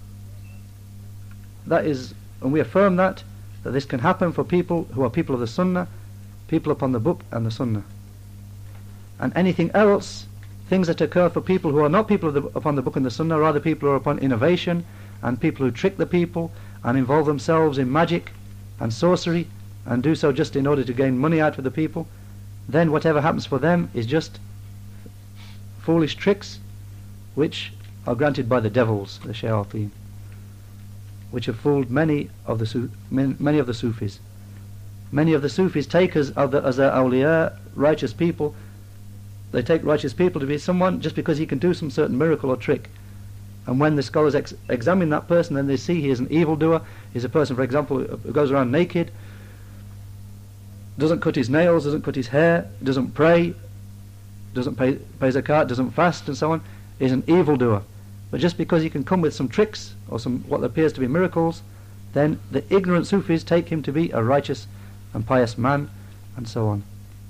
and we affirm that this can happen for people who are people of the Sunnah, people upon the book and the Sunnah. And anything else, things that occur for people who are not people upon the book and the Sunnah, rather people who are upon innovation, and people who trick the people and involve themselves in magic and sorcery and do so just in order to gain money out of the people, then whatever happens for them is just foolish tricks which are granted by the devils, the shayateen, which have fooled many of the Sufis. Many of the Sufis take as their awliya, righteous people. They take righteous people to be someone just because he can do some certain miracle or trick. And when the scholars examine that person, then they see he is an evildoer. He's a person, for example, who goes around naked, doesn't cut his nails, doesn't cut his hair, doesn't pray, doesn't pay zakat, doesn't fast, and so on, is an evildoer. But just because he can come with some tricks or some what appears to be miracles, then the ignorant Sufis take him to be a righteous and pious man, and so on.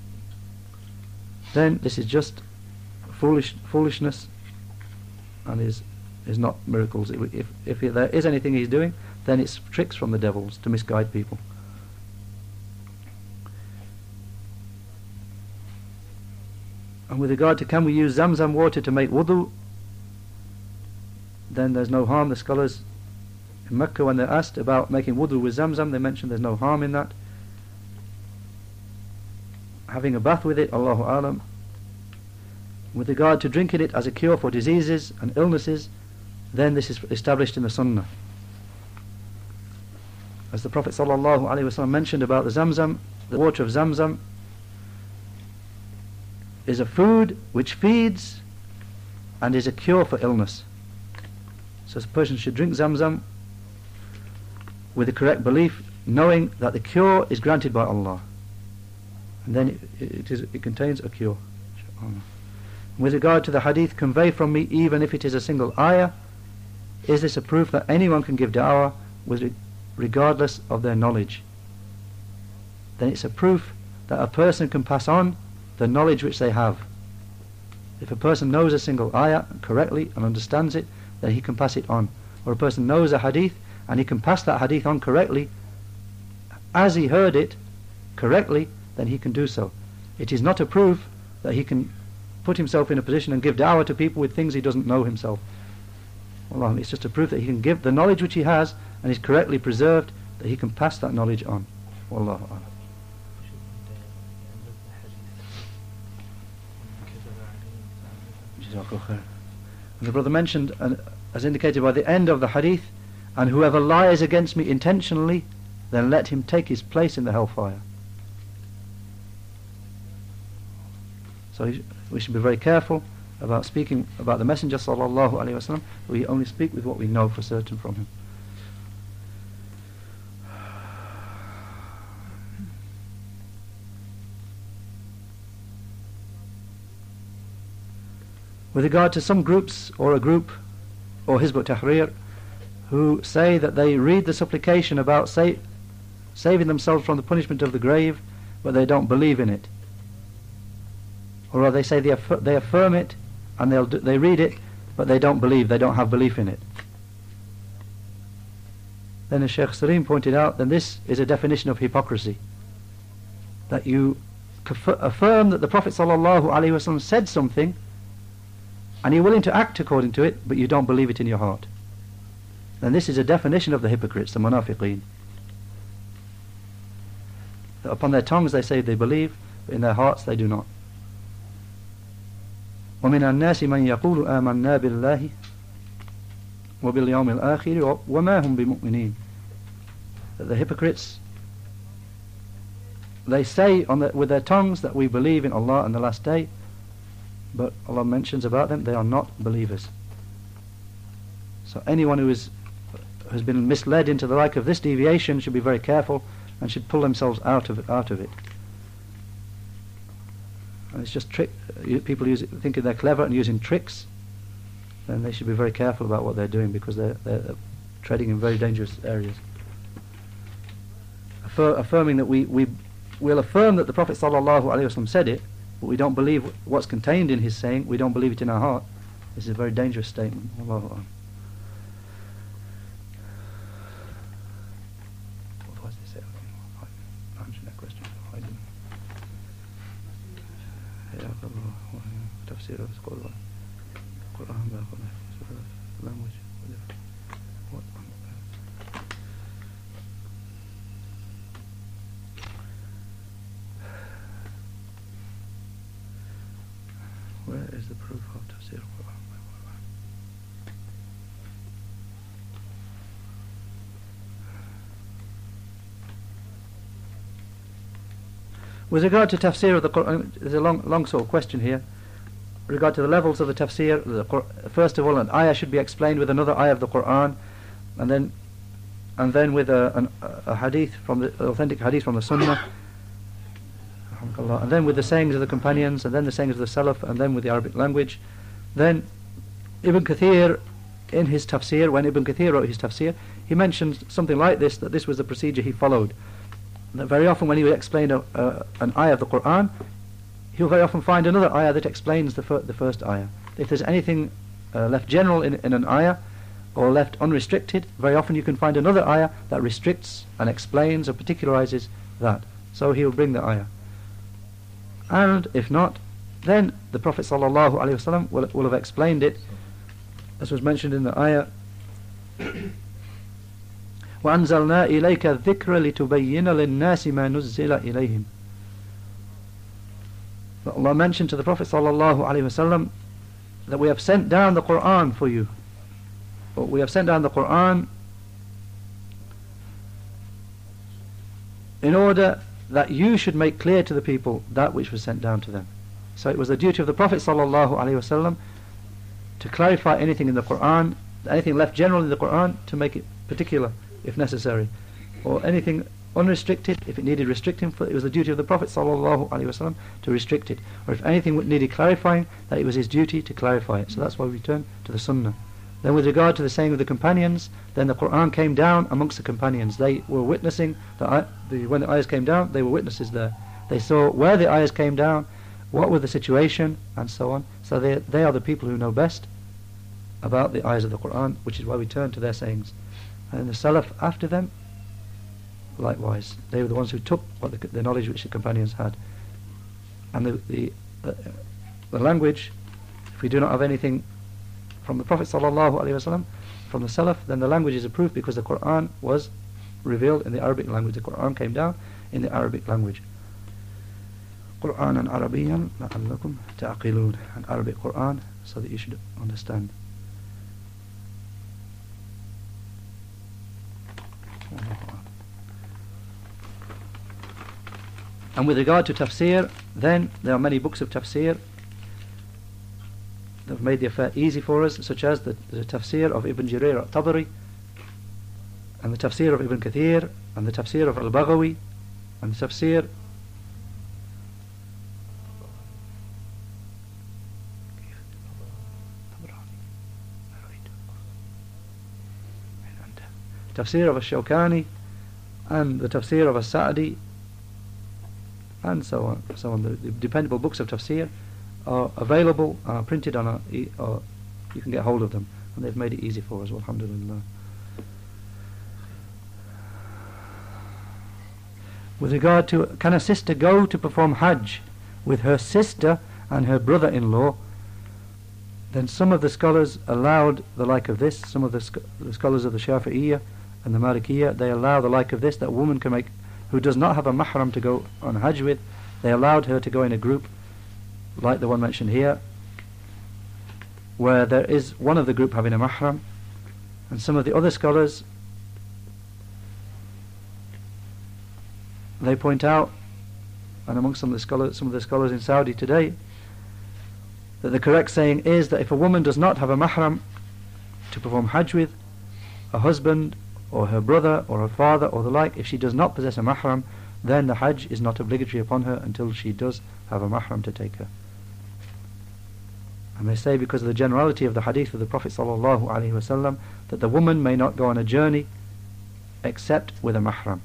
Then this is just foolishness, and is not miracles. If there is anything he's doing, then it's tricks from the devils to misguide people. And with regard to can we use Zamzam water to make wudu, then there's no harm. The scholars in Mecca, when they're asked about making wudu with Zamzam, they mention there's no harm in that. Having a bath with it, Allahu Alam. With regard to drinking it as a cure for diseases and illnesses, then this is established in the Sunnah. As the Prophet ﷺ mentioned about the Zamzam, the water of Zamzam is a food which feeds and is a cure for illness. So a person should drink Zamzam with the correct belief, knowing that the cure is granted by Allah, and then it contains a cure. With regard to the hadith, convey from me even if it is a single ayah, is this a proof that anyone can give da'wah regardless of their knowledge? Then it's a proof that a person can pass on the knowledge which they have. If a person knows a single ayah correctly and understands it, then he can pass it on. Or a person knows a hadith and he can pass that hadith on correctly as he heard it correctly, then he can do so. It is not a proof that he can put himself in a position and give da'wah to people with things he doesn't know himself. Allah, it's just a proof that he can give the knowledge which he has and is correctly preserved, that he can pass that knowledge on. Wallahu a'lam. And the brother mentioned, as indicated by the end of the hadith, and whoever lies against me intentionally, then let him take his place in the hellfire. So we should be very careful about speaking about the Messenger sallallahu alaihi wasallam. We only speak with what we know for certain from him. With regard to some groups or a group or Hizb ut-Tahrir who say that they read the supplication about saving themselves from the punishment of the grave, but they don't believe in it, or they say they affirm it and they read it, but they don't believe, they don't have belief in it. Then as Shaykh Salim pointed out, then this is a definition of hypocrisy, that you affirm that the Prophet sallallahu alaihi wasallam said something and you're willing to act according to it, but you don't believe it in your heart. And this is a definition of the hypocrites, the munafiqeen. That upon their tongues they say they believe, but in their hearts they do not. وَمِنَ النَّاسِ مَنْ يَقُولُ آمَنَّا بِاللَّهِ وَبِالْيَوْمِ الْآخِرِ وَمَا هُمْ بِمُؤْمِنِينَ. That the hypocrites, they say with their tongues that we believe in Allah and the last day, but Allah mentions about them they are not believers. So anyone who has been misled into the like of this deviation should be very careful and should pull themselves out of it. And it's just people thinking they're clever and using tricks, then they should be very careful about what they're doing, because they're treading in very dangerous areas. Affirming that we'll affirm that the Prophet sallallahu alaihi wasallam said it, but we don't believe what's contained in his saying, we don't believe it in our heart. This is a very dangerous statement. Allahu Akbar. Where is the proof of Tafsir al-Quran? With regard to Tafsir of the Quran, there's a long sort of question here. With regard to the levels of the Tafsir, first of all, an ayah should be explained with another ayah of the Quran, and then with a hadith from the authentic hadith from the Sunnah, and then with the sayings of the companions, and then the sayings of the Salaf, and then with the Arabic language. Then Ibn Kathir, in his Tafsir, when Ibn Kathir wrote his Tafsir, he mentioned something like this, that this was the procedure he followed. That very often when he would explain an ayah of the Quran, he'll very often find another ayah that explains the first ayah. If there's anything left general in an ayah, or left unrestricted, very often you can find another ayah that restricts and explains or particularizes that. So he'll bring the ayah. And if not, then the Prophet sallallahu alaihi wasallam will have explained it, as was mentioned in the ayah. وَأَنزَلْنَا إِلَيْكَ الذِّكْرَ لِتُبَيِّنَ لِلنَّاسِ مَا نُزِّلَ إِلَيْهِمْ. But Allah mentioned to the Prophet sallallahu alaihi wasallam that we have sent down the Quran for you. But we have sent down the Quran in order that you should make clear to the people that which was sent down to them. So it was the duty of the Prophet sallallahu alaihi wasallam to clarify anything in the Quran, anything left general in the Quran, to make it particular if necessary, or anything unrestricted, if it needed restricting, it was the duty of the Prophet ﷺ to restrict it. Or if anything needed clarifying, that it was his duty to clarify it. So that's why we turn to the Sunnah. Then with regard to the saying of the companions, then the Qur'an came down amongst the companions. They were witnessing, when the ayahs came down, they were witnesses there. They saw where the ayahs came down, what was the situation, and so on. So they are the people who know best about the ayahs of the Qur'an, which is why we turn to their sayings. And the Salaf after them, likewise, they were the ones who took the knowledge which the companions had. And the language, if we do not have anything from the Prophet ﷺ, from the Salaf, then the language is approved because the Qur'an was revealed in the Arabic language. The Qur'an came down in the Arabic language. Qur'anan Arabiyan la'allakum ta'aqilun. An Arabic Qur'an, so that you should understand. And with regard to tafsir, then there are many books of tafsir that have made the affair easy for us, such as the tafsir of Ibn Jarir al-Tabari, and the tafsir of Ibn Kathir, and the tafsir of al-Baghawi, and the tafsir of al-Shawkani, and the tafsir of al-Sa'di, and so on. The dependable books of tafsir are available, are printed on or you can get hold of them, and they've made it easy for us. Alhamdulillah. With regard to, can a sister go to perform Hajj with her sister and her brother-in-law? Then some of the scholars allowed the like of this. Some of the scholars of the Shafi'iyya and the Malikiyyah, they allow the like of this, that a woman can make, who does not have a mahram to go on Hajj with, they allowed her to go in a group like the one mentioned here, where there is one of the group having a mahram. And some of the other scholars, they point out, and amongst some of the scholars in Saudi today, that the correct saying is that if a woman does not have a mahram to perform Hajj with, a husband or her brother or her father or the like, if she does not possess a mahram, then the Hajj is not obligatory upon her until she does have a mahram to take her. And they say, because of the generality of the hadith of the Prophet ﷺ, that the woman may not go on a journey except with a mahram.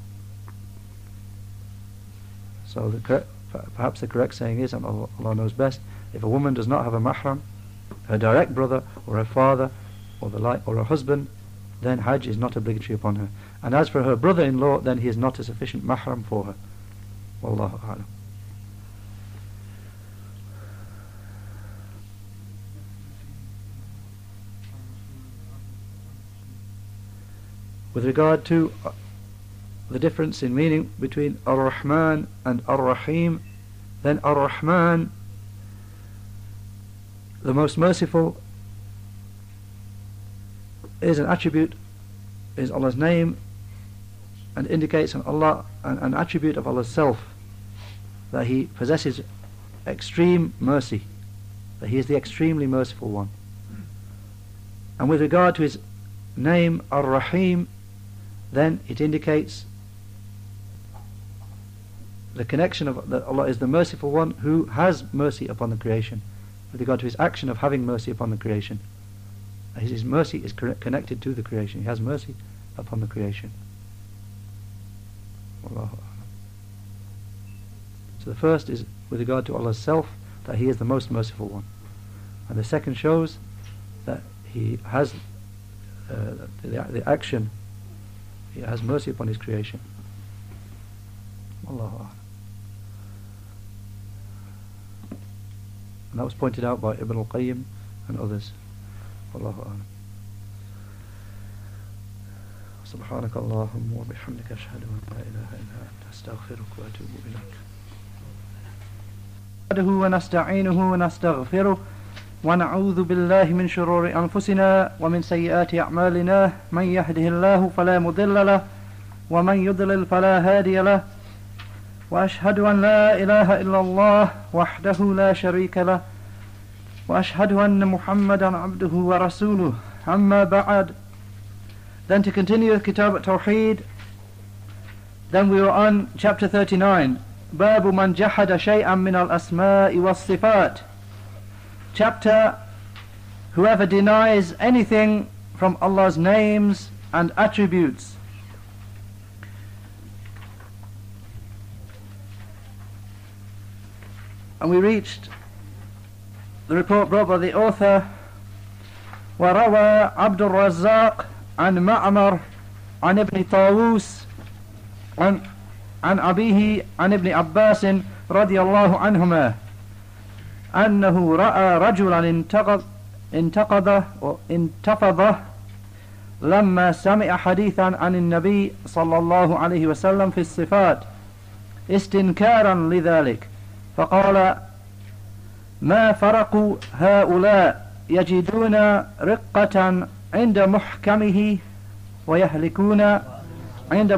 So perhaps the correct saying is, and Allah knows best, if a woman does not have a mahram, her direct brother or her father or the like, or her husband, then Hajj is not obligatory upon her. And as for her brother-in-law, then he is not a sufficient mahram for her. Wallahu a'lam. With regard to the difference in meaning between Ar-Rahman and Ar-Rahim, then Ar-Rahman, the most merciful, is an attribute, is Allah's name, and indicates an attribute of Allah's self, that He possesses extreme mercy, that He is the extremely merciful one. And with regard to His name Ar-Rahim, then it indicates the connection of that Allah is the merciful one who has mercy upon the creation, with regard to His action of having mercy upon the creation. His mercy is connected to the creation. He has mercy upon the creation. Wallahu a'lam. So the first is with regard to Allah's self, that He is the most merciful one, and the second shows that He has the action, He has mercy upon His creation. Wallahu a'lam. And that was pointed out by Ibn al-Qayyim and others. Wallahu a'lam. سبحانك اللهم وبحمدك أشهد أن لا إله إلا أنت أستغفرك وأتوب إليك. نحمده ونستعينه ونستغفره ونعوذ بالله من شرور أنفسنا ومن سيئات أعمالنا، من يهده الله فلا مضل له ومن يضلل فلا هادي له، وأشهد أن لا إله إلا الله وحده لا شريك له، وأشهد أن محمدا عبده ورسوله. أما بعد. Then to continue with Kitab at-Tawheed, Then we were on chapter 39. باب من جحد شيئا من الأسماء والصفات. Chapter whoever denies anything from Allah's names and attributes. And we reached the report brought by the author, وروى عبد الرزاق عن معمر عن ابن طاووس عن أبيه عن ابن عباس رضي الله عنهما أنه رأى رجلا انتقض لما سمع حديثا عن النبي صلى الله عليه وسلم في الصفات استنكارا لذلك، فقال: ما فرق هؤلاء يجدون رقة عند محكمه ويهلكون عند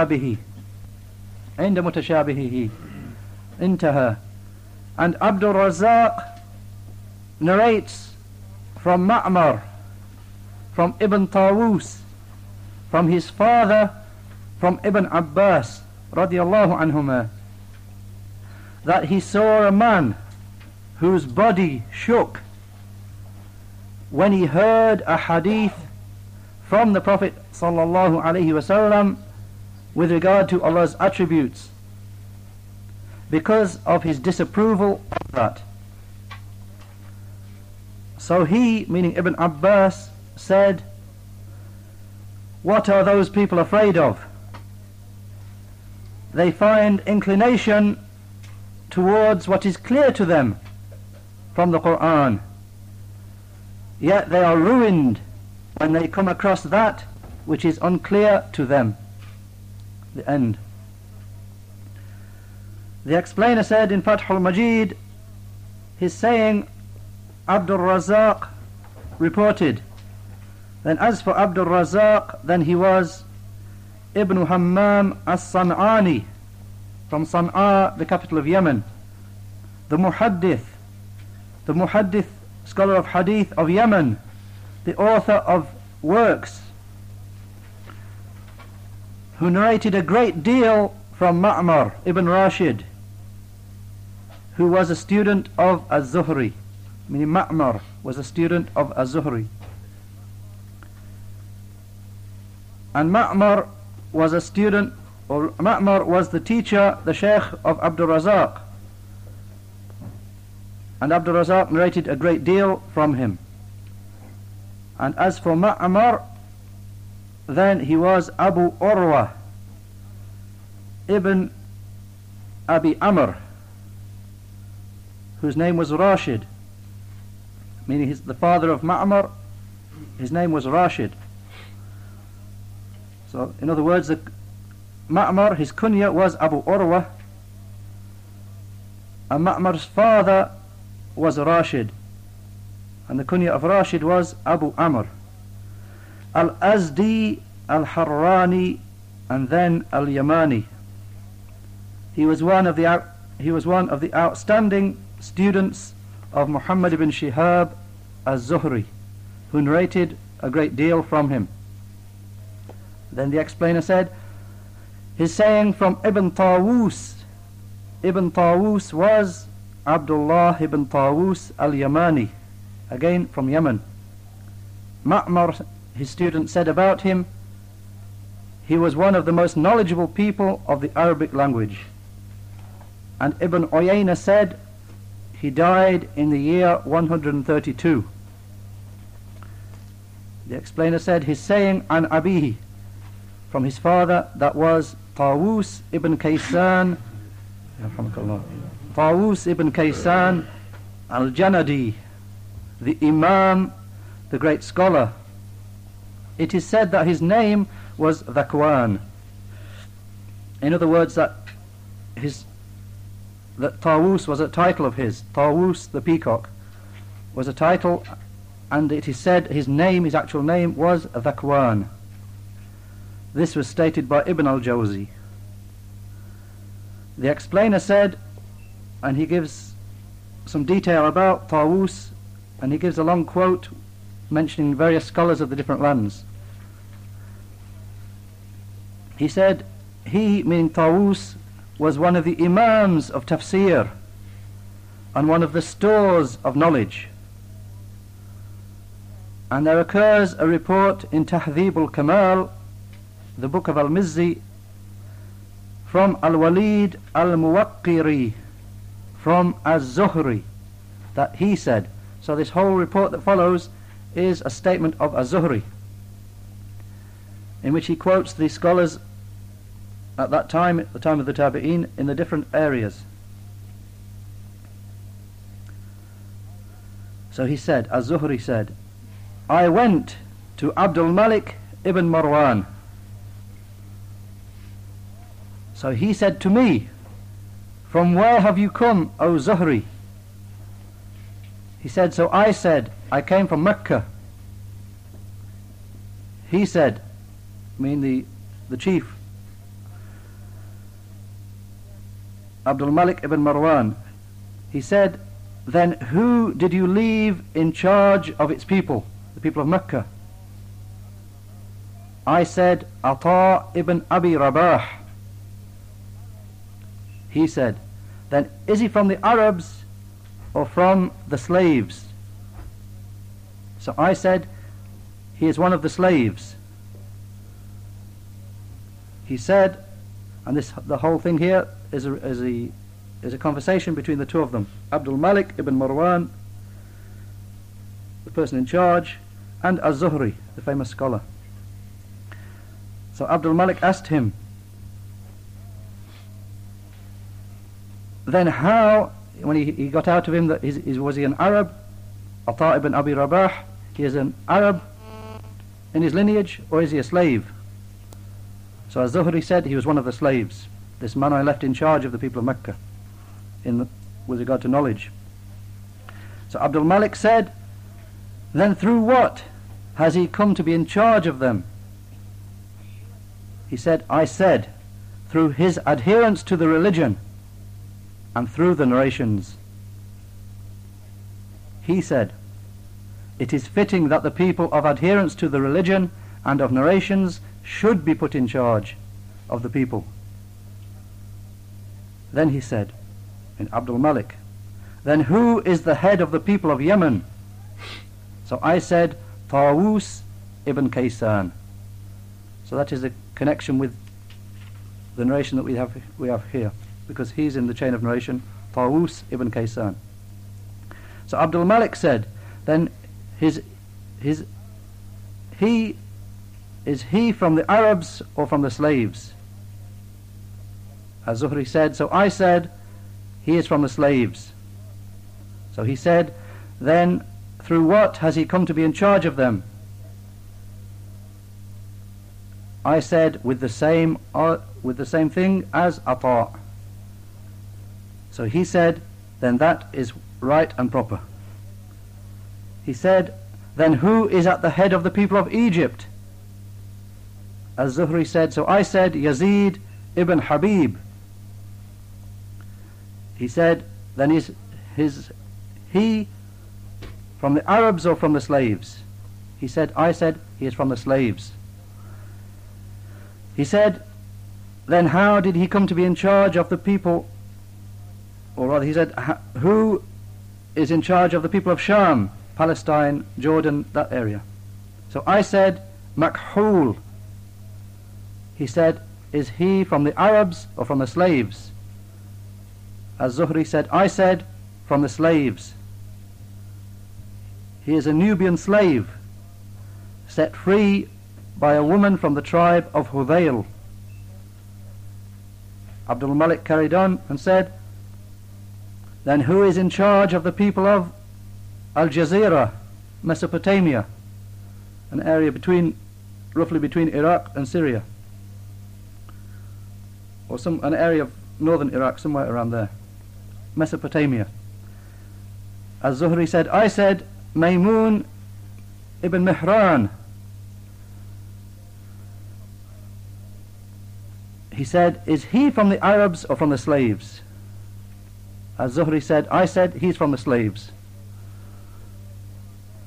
متشابهه. انتهى. And Abdul Razak narrates from Ma'mar, from Ibn Tawus, from his father, from Ibn Abbas radiyallahu anhuma, that he saw a man whose body shook when he heard a hadith from the Prophet sallallahu alaihi wasallam with regard to Allah's attributes, because of his disapproval of that. So he, meaning Ibn Abbas, said, what are those people afraid of? They find inclination towards what is clear to them from the Qur'an, yet they are ruined when they come across that which is unclear to them. The end. The explainer said in Fath al-Majid, his saying, Abdul Razak reported. Then as for Abdul Razak, then he was Ibn Hammam as-San'ani, from San'a, the capital of Yemen, the muhaddith scholar of hadith of Yemen, the author of works, who narrated a great deal from Ma'mar ibn Rashid, who was a student of Az-Zuhri. Meaning Ma'mar was a student of Az-Zuhri. And Ma'mar was a student, or Ma'mar was the teacher, the Shaykh of Abdul Razak. And Abdul Razak narrated a great deal from him. And as for Ma'mar, then he was Abu Urwa ibn Abi Amr, whose name was Rashid, meaning the father of Ma'mar, his name was Rashid. So in other words, Ma'mar, his kunya was Abu Urwa, and Ma'mar's father was Rashid, and the kunya of Rashid was Abu Amr. Al-Azdi, Al-Harrani, and then Al-Yamani. He was one of the outstanding students of Muhammad ibn Shihab az-Zuhri, who narrated a great deal from him. Then the explainer said, his saying from Ibn Tawus was Abdullah ibn Tawus al-Yamani, again from Yemen. Ma'mar, his student, said about him, he was one of the most knowledgeable people of the Arabic language. And Ibn Uyayna said he died in the year 132. The explainer said his saying an Abihi, from his father, that was Tawus ibn Kaysan al-Janadi, the Imam, the great scholar. It is said that his name was Dhakwan. In other words, that Tawus was a title of his. Tawus, the peacock, was a title, and it is said his actual name was Dhakwan. This was stated by Ibn al-Jawzi. The explainer said, and he gives some detail about Tawus, and he gives a long quote mentioning various scholars of the different lands. He said, he, meaning Tawus, was one of the imams of tafsir and one of the stores of knowledge. And there occurs a report in Tahdhib al-Kamal, the book of Al-Mizzi, from Al-Walid al-Muwaqqiri, from Az-Zuhri, that he said. So this whole report that follows is a statement of Az-Zuhri, in which he quotes the scholars at that time, at the time of the Tabi'een, in the different areas. So he said, Az-Zuhri said, I went to Abdul Malik ibn Marwan. So he said to me, from where have you come, O Zuhri? He said, so I said, I came from Mecca. He said, I mean the chief, Abdul Malik ibn Marwan, he said, then who did you leave in charge of its people, the people of Mecca? I said, Ata ibn Abi Rabah. He said, then is he from the Arabs or from the slaves? So I said, he is one of the slaves. He said, and the whole thing here is a conversation between the two of them, Abdul Malik ibn Marwan, the person in charge, and Az-Zuhri, the famous scholar. So Abdul Malik asked him, then how, when he got out of him, that was he an Arab? Ata ibn Abi Rabah, he is an Arab in his lineage, or is he a slave? So Az-Zuhri said he was one of the slaves, this man I left in charge of the people of Mecca, with regard to knowledge. So Abdul Malik said, then through what has he come to be in charge of them? He said, I said, through his adherence to the religion and through the narrations. He said, it is fitting that the people of adherence to the religion and of narrations should be put in charge of the people. Then he said, in Abdul Malik, then who is the head of the people of Yemen? So I said, Tawus ibn Kaysan. So that is the connection with the narration that we have here, because he's in the chain of narration, Tawus ibn Kaysan. So Abdul Malik said, then is he from the Arabs or from the slaves? As Zuhri said, so I said, he is from the slaves. So he said, then through what has he come to be in charge of them? I said, with the same thing as Ata. So he said, then that is right and proper. He said, then who is at the head of the people of Egypt? As Zuhri said, so I said, Yazid ibn Habib. He said, then is he from the Arabs or from the slaves? He said, I said, he is from the slaves. He said, then how did he come to be in charge of the people? Or rather, he said, who is in charge of the people of Sham, Palestine, Jordan, that area? So I said, Makhul. He said, is he from the Arabs or from the slaves? As Zuhri said, I said, from the slaves. He is a Nubian slave, set free by a woman from the tribe of Hudayl. Abdul Malik carried on and said, then who is in charge of the people of Al-Jazira, Mesopotamia, an area roughly between Iraq and Syria, or an area of northern Iraq, somewhere around there, Mesopotamia? As Zuhri said, I said, Maymun ibn Mihran. He said, is he from the Arabs or from the slaves? As Zuhri said, I said, he's from the slaves.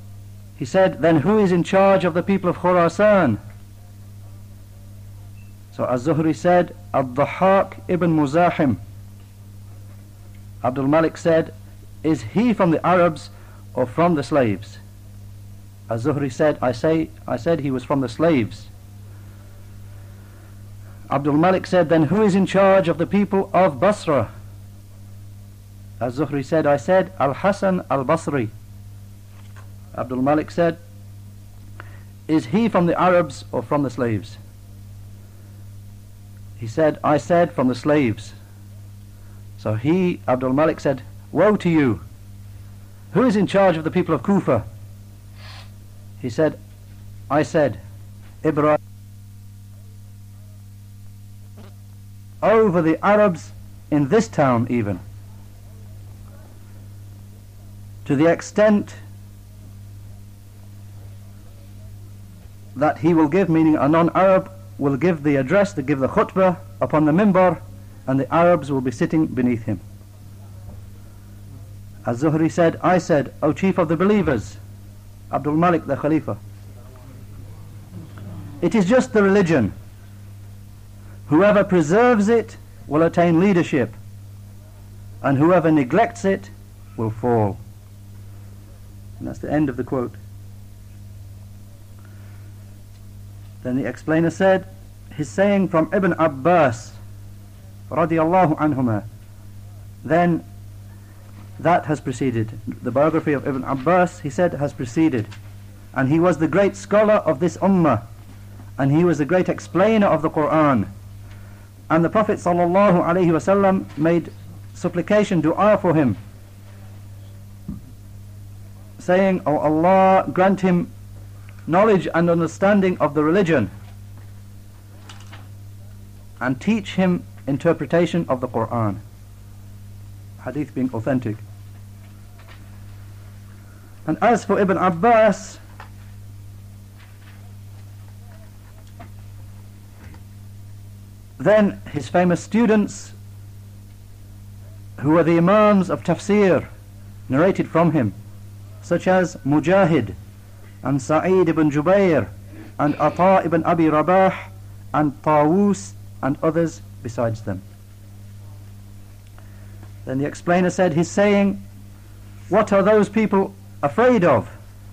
He said, then who is in charge of the people of Khurasan? So Az-Zuhri said, Ad-Dhahhak ibn Muzahim. Abdul Malik said, is he from the Arabs or from the slaves? Az-Zuhri said, I said he was from the slaves. Abdul Malik said, then who is in charge of the people of Basra? Az-Zuhri said, I said, Al-Hasan al-Basri. Abdul Malik said, is he from the Arabs or from the slaves? He said, I said from the slaves. So he, Abdul Malik, said, woe to you. Who is in charge of the people of Kufa? He said, I said, Ibrahim. Over the Arabs in this town even. To the extent that he will give, meaning a non-Arab will give the address, to give the khutbah upon the minbar, and the Arabs will be sitting beneath him. Az-Zuhri said, I said, O chief of the believers, Abdul Malik the Khalifa, it is just the religion. Whoever preserves it will attain leadership, and whoever neglects it will fall. And that's the end of the quote. Then the explainer said, his saying from Ibn Abbas radiyallahu anhuma, then that has preceded. The biography of Ibn Abbas, he said, has preceded. And he was the great scholar of this ummah, and he was the great explainer of the Quran. And the Prophet sallallahu alaihi wasallam made supplication, dua for him, saying, O Allah, grant him knowledge and understanding of the religion, and teach him interpretation of the Quran. Hadith being authentic. And as for Ibn Abbas, then his famous students, who were the Imams of Tafsir, narrated from him, such as Mujahid, and Sa'id ibn Jubair, and Ata ibn Abi Rabah, and Tawus, and others besides them. Then the explainer said, he's saying, what are those people afraid of?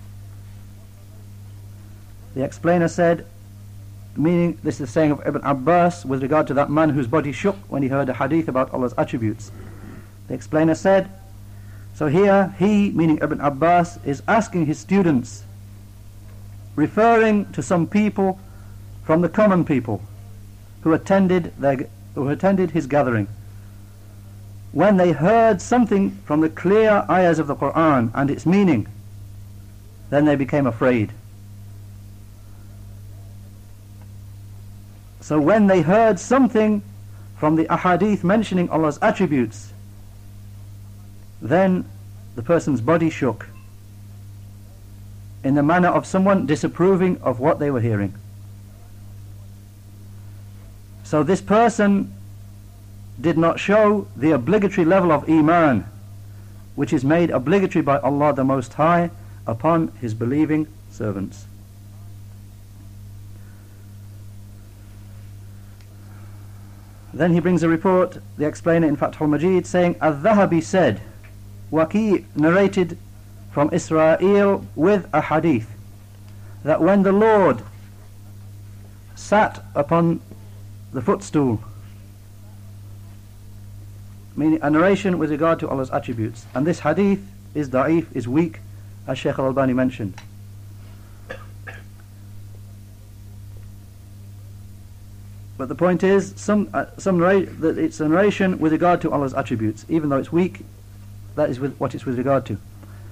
The explainer said, meaning this is the saying of Ibn Abbas with regard to that man whose body shook when he heard a hadith about Allah's attributes. The explainer said, so here he, meaning Ibn Abbas, is asking his students, referring to some people from the common people who attended his gathering, when they heard something from the clear ayahs of the Quran and its meaning, then they became afraid. So when they heard something from the ahadith mentioning Allah's attributes, then the person's body shook, in the manner of someone disapproving of what they were hearing. So this person did not show the obligatory level of Iman, which is made obligatory by Allah the Most High upon His believing servants. Then he brings a report, the explainer in Fath al-Majid, saying, Al-Dhahabi said, Waqi narrated from Israel with a hadith, that when the Lord sat upon the footstool, meaning a narration with regard to Allah's attributes, and this hadith is da'if, is weak, as Shaykh al-Albani mentioned. But the point is, that it's a narration with regard to Allah's attributes, even though it's weak. That is what it's with regard to.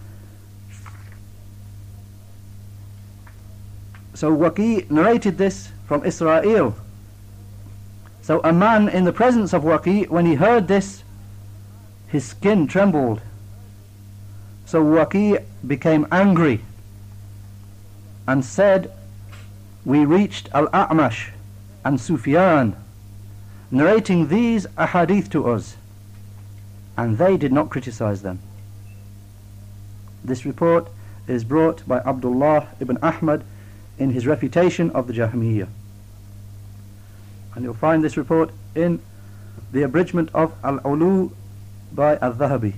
So Waqi narrated this from Israel. So a man in the presence of Waqi, when he heard this, his skin trembled. So Waqi became angry and said, we reached Al-A'mash and Sufyan narrating these ahadith to us, and they did not criticize them. This report is brought by Abdullah ibn Ahmad in his refutation of the Jahmiyyah. And you'll find this report in the abridgment of Al-Ulu by Al-Dhahabi.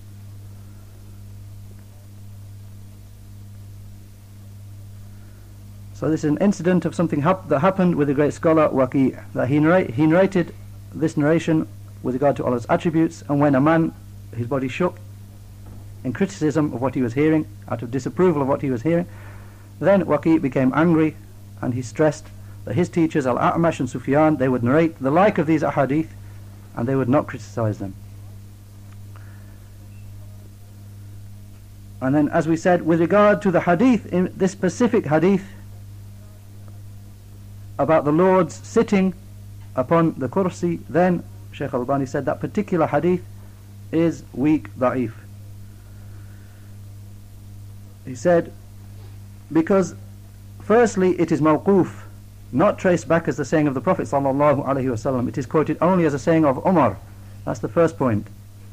So this is an incident of something that happened with the great scholar Waqi', that he narrated this narration with regard to Allah's attributes, and when a man, his body shook in criticism of what he was hearing, out of disapproval of what he was hearing, then Waqi' became angry, and he stressed that his teachers, Al-A'mash and Sufyan, they would narrate the like of these ahadith, and they would not criticize them. And then, as we said, with regard to the hadith, in this specific hadith about the Lord's sitting upon the kursi, then Shaykh Al-Albani said that particular hadith is weak, da'if. He said, because firstly it is mawquf, not traced back as the saying of the Prophet sallallahu alaihi wasallam. It is quoted only as a saying of Umar. That's the first point.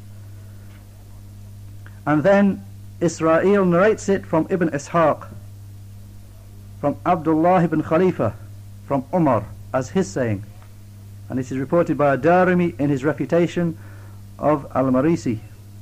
And then Israel narrates it from Ibn Ishaq, from Abdullah ibn Khalifa, from Umar, as his saying. And it is reported by Ad-Darimi in his refutation of Al-Marisi.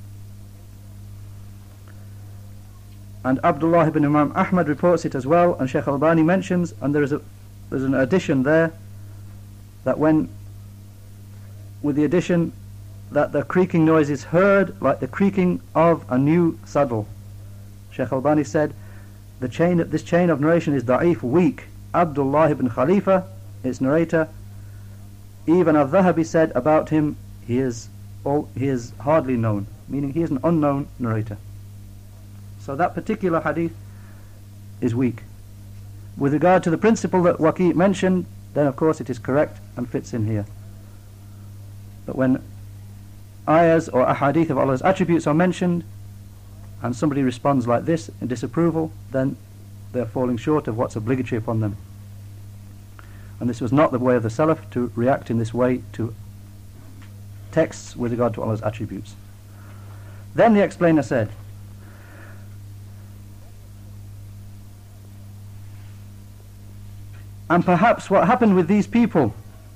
And Abdullah ibn Imam Ahmad reports it as well, and Shaykh Al-Albani mentions, and there's an addition there, that with the addition that the creaking noise is heard like the creaking of a new saddle. Shaykh Al-Albani said this chain of narration is da'if, weak. Abdullah ibn Khalifa, its narrator, even Al-Dhahabi said about him, he is hardly known, meaning he is an unknown narrator. So that particular hadith is weak. With regard to the principle that Waqi' mentioned, then of course it is correct and fits in here. But when ayahs or ahadith of Allah's attributes are mentioned, and somebody responds like this in disapproval, then they are falling short of what's obligatory upon them. And this was not the way of the Salaf to react in this way to texts with regard to Allah's attributes. Then the explainer said, and perhaps what happened with these people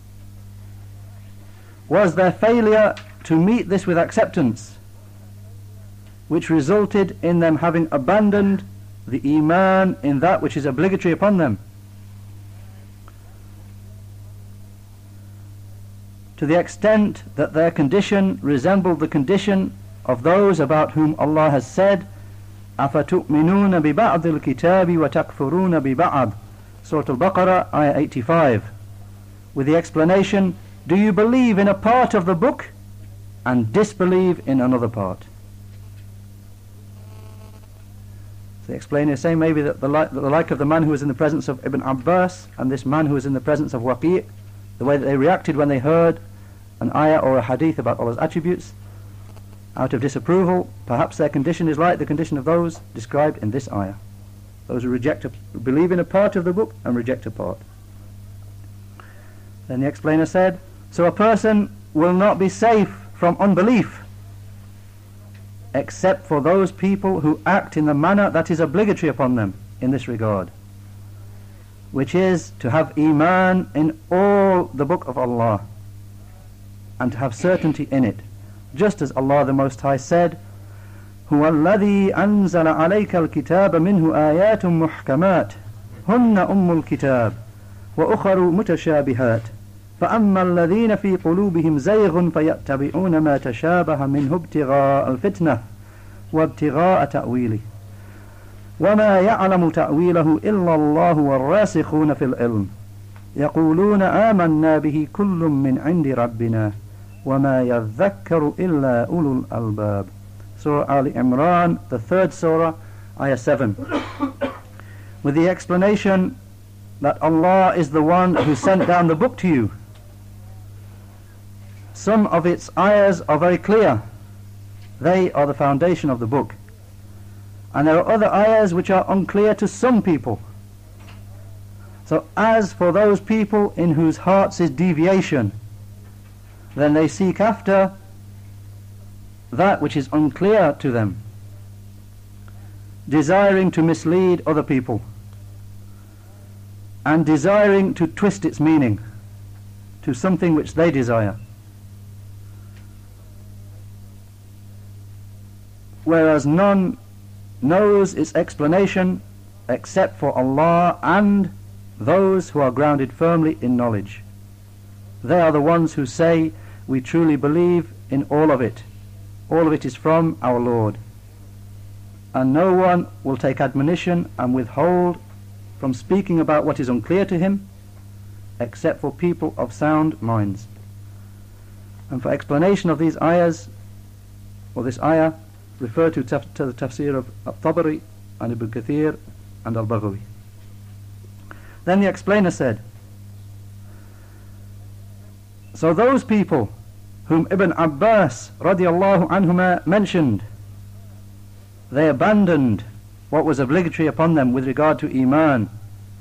was their failure to meet this with acceptance, which resulted in them having abandoned the iman in that which is obligatory upon them, to the extent that their condition resembled the condition of those about whom Allah has said, أَفَتُؤْمِنُونَ بِبَعْضِ الْكِتَابِ وَتَكْفُرُونَ بِبَعْضِ, Surah Al-Baqarah, Ayah 85, with the explanation, do you believe in a part of the book and disbelieve in another part? So the explainer is saying maybe that the like of the man who was in the presence of Ibn Abbas and this man who was in the presence of Waqi', the way that they reacted when they heard an ayah or a hadith about Allah's attributes out of disapproval, perhaps their condition is like the condition of those described in this ayah. Those who believe in a part of the book and reject a part. Then the explainer said, so a person will not be safe from unbelief except for those people who act in the manner that is obligatory upon them in this regard, which is to have iman in all the book of Allah and to have certainty in it, just as Allah the Most High said, هو الذي أنزل عليك الكتاب منه آيات محكمات هن الكتاب وأخر متشابهات فأما الذين في قلوبهم زيغ فيتبعون ما تشابه منه ابتغاء الفتنة وابتغاء تأويله وما يعلم تأويله إلا الله والراسخون في العلم يقولون آمنا به كل من عند ربنا وما يذكر إلا أولو الألباب. Surah Al-Imran, the third surah, ayah 7, with the explanation that Allah is the one who sent down the book to you. Some of its ayahs are very clear. They are the foundation of the book. And there are other ayahs which are unclear to some people. So as for those people in whose hearts is deviation, then they seek after that which is unclear to them, desiring to mislead other people and desiring to twist its meaning. to something which they desire. Whereas none knows its explanation except for Allah and those who are grounded firmly in knowledge. They are the ones who say, we truly believe in all of it. All of it is from our Lord. And no one will take admonition and withhold from speaking about what is unclear to him, except for people of sound minds. And for explanation of these ayahs, or this ayah, refer to the tafsir of Al-Tabari and Ibn Kathir and Al-Baghawi. Then the explainer said, so those people whom Ibn Abbas radiallahu anhuma mentioned, they abandoned what was obligatory upon them with regard to Iman,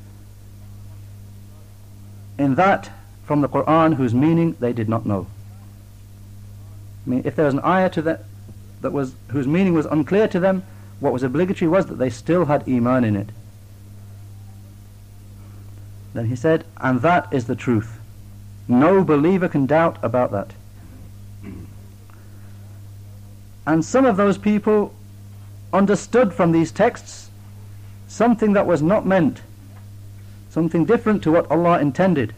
in that from the Quran whose meaning they did not know. I mean, if there was an ayah to that was whose meaning was unclear to them, what was obligatory was that they still had Iman in it. Then he said, and that is the truth. No believer can doubt about that. And some of those people understood from these texts something that was not meant, something different to what Allah intended.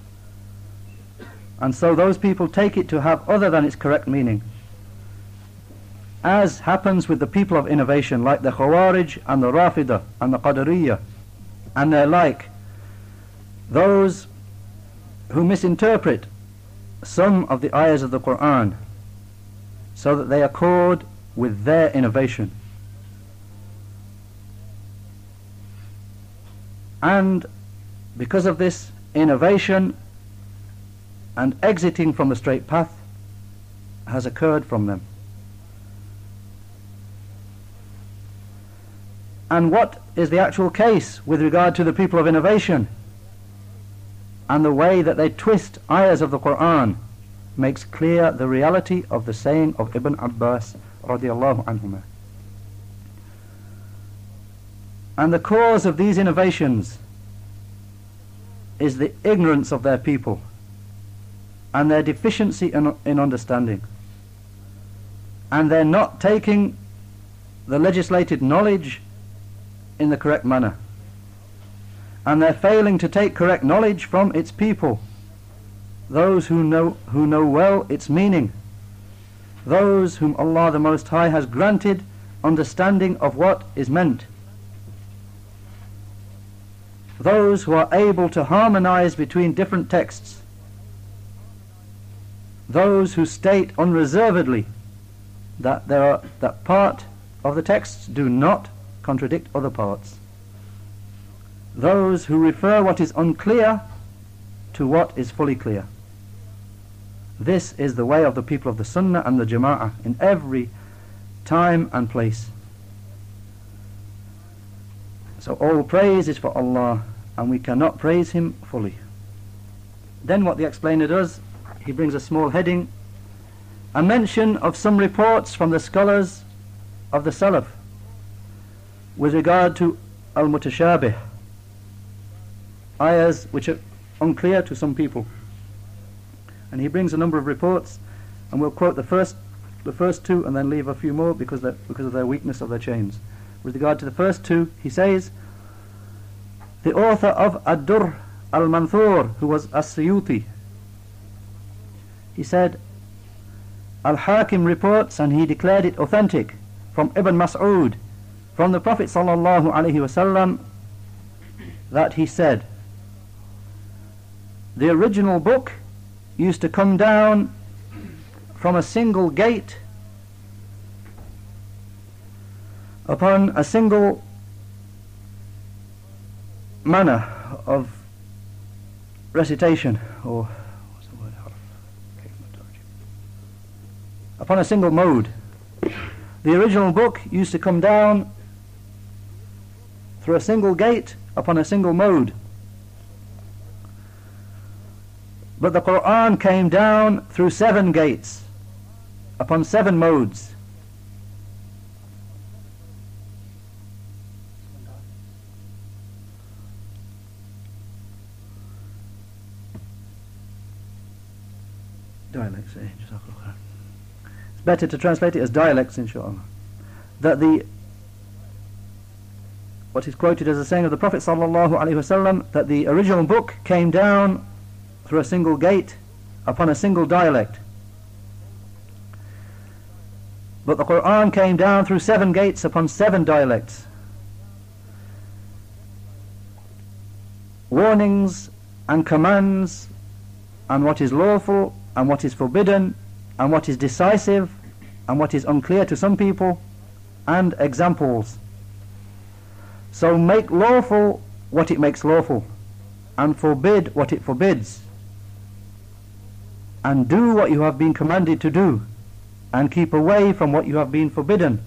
And so those people take it to have other than its correct meaning. As happens with the people of innovation, like the Khawarij and the Rafidah and the Qadariyah and their like, those who misinterpret some of the ayahs of the Quran so that they accord with their innovation. And because of this innovation and exiting from the straight path has occurred from them. And what is the actual case with regard to the people of innovation? And the way that they twist ayahs of the Quran makes clear the reality of the saying of Ibn Abbas radiallahu anhuma. And the cause of these innovations is the ignorance of their people and their deficiency in understanding, and their not taking the legislated knowledge in the correct manner, and their failing to take correct knowledge from its people, those who know well its meaning, those whom Allah the Most High has granted understanding of what is meant, those who are able to harmonize between different texts, those who state unreservedly that that part of the texts do not contradict other parts, those who refer what is unclear to what is fully clear. This is the way of the people of the Sunnah and the Jama'ah in every time and place. So all praise is for Allah, and we cannot praise Him fully. Then what the explainer does, he brings a small heading, a mention of some reports from the scholars of the Salaf with regard to al-mutashabih, ayahs which are unclear to some people. And he brings a number of reports, and we'll quote the first two and then leave a few more because of their weakness of their chains. With regard to the first two, he says, the author of Ad-Durr al-Manthur, who was As-Suyuti, he said, Al-Hakim reports, and he declared it authentic, from Ibn Mas'ud, from the Prophet sallallahu alaihi wasallam, that he said, the original book used to come down from a single gate upon a single manner of recitation, or what's the word? Upon a single mode. The original book used to come down through a single gate upon a single mode. But the Quran came down through 7 gates upon 7 modes. Dialects, Jazakallah. It's better to translate it as dialects, inshallah. That what is quoted as a saying of the Prophet sallallahu alaihi wasallam, that the original book came down through a single gate upon a single dialect, but the Quran came down through 7 gates upon 7 dialects. Warnings and commands, and what is lawful and what is forbidden, and what is decisive and what is unclear to some people, and examples. So make lawful what it makes lawful, and forbid what it forbids, and do what you have been commanded to do, and keep away from what you have been forbidden,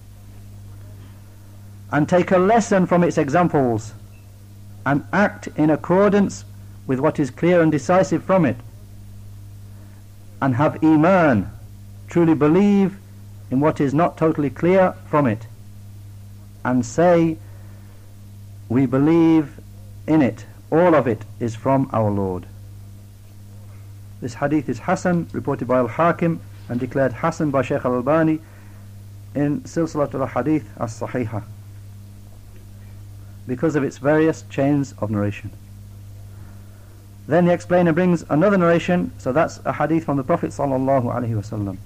and take a lesson from its examples, and act in accordance with what is clear and decisive from it, and have iman, truly believe in what is not totally clear from it, and say, we believe in it, all of it is from our Lord. This hadith is Hasan, reported by Al-Hakim and declared Hasan by Shaykh Al-Albani in Silsilatul Al-Hadith As-Sahihah, because of its various chains of narration. Then the explainer brings another narration, so that's a hadith from the Prophet sallallahu alaihi wasallam.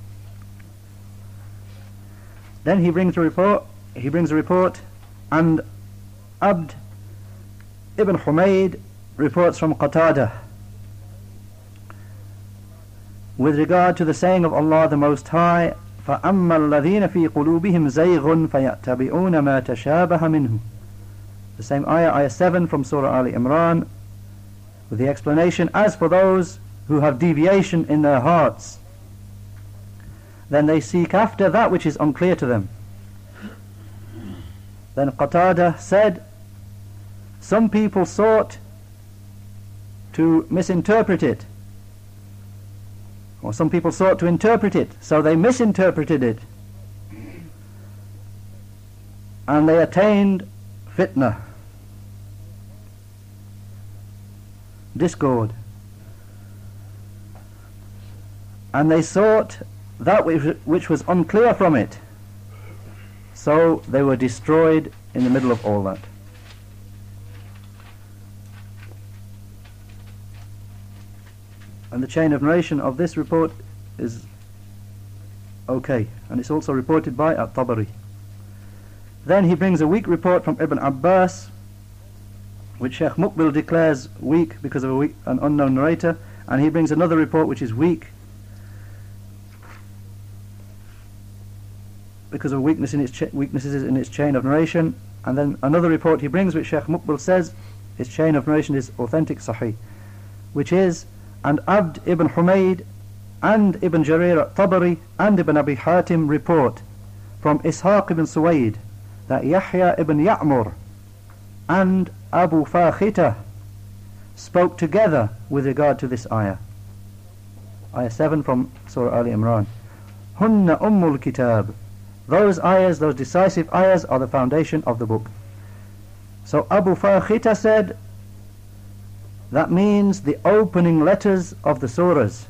Then he brings a report, and Abd ibn Humayd reports from Qatada with regard to the saying of Allah the Most High, فَأَمَّا الَّذِينَ فِي قُلُوبِهِمْ زَيْغٌ فَيَأْتَبِعُونَ مَا تَشَابَهَ مِنْهُ. The same ayah 7 from Surah Ali Imran, with the explanation, as for those who have deviation in their hearts, then they seek after that which is unclear to them. Then Qatada said, some people sought to misinterpret it, or some people sought to interpret it, so they misinterpreted it, and they attained fitna, discord, and they sought that which was unclear from it, so they were destroyed in the middle of all that. And the chain of narration of this report is okay, and it's also reported by At-Tabari. Then he brings a weak report from Ibn Abbas, which Sheikh Muqbil declares weak because of an unknown narrator, and he brings another report which is weak because of weaknesses in its chain of narration, and then another report he brings which Sheikh Muqbil says its chain of narration is authentic, sahih, which is, and Abd ibn Humayd and Ibn Jarir at-Tabari and Ibn Abi Hatim report from Ishaq ibn Suwaid that Yahya ibn Ya'mur and Abu Fakhita spoke together with regard to this ayah. Ayah 7 from Surah Ali Imran. Hunna ummul kitab. Those ayahs, those decisive ayahs, are the foundation of the book. So Abu Fakhita said, that means the opening letters of the surahs.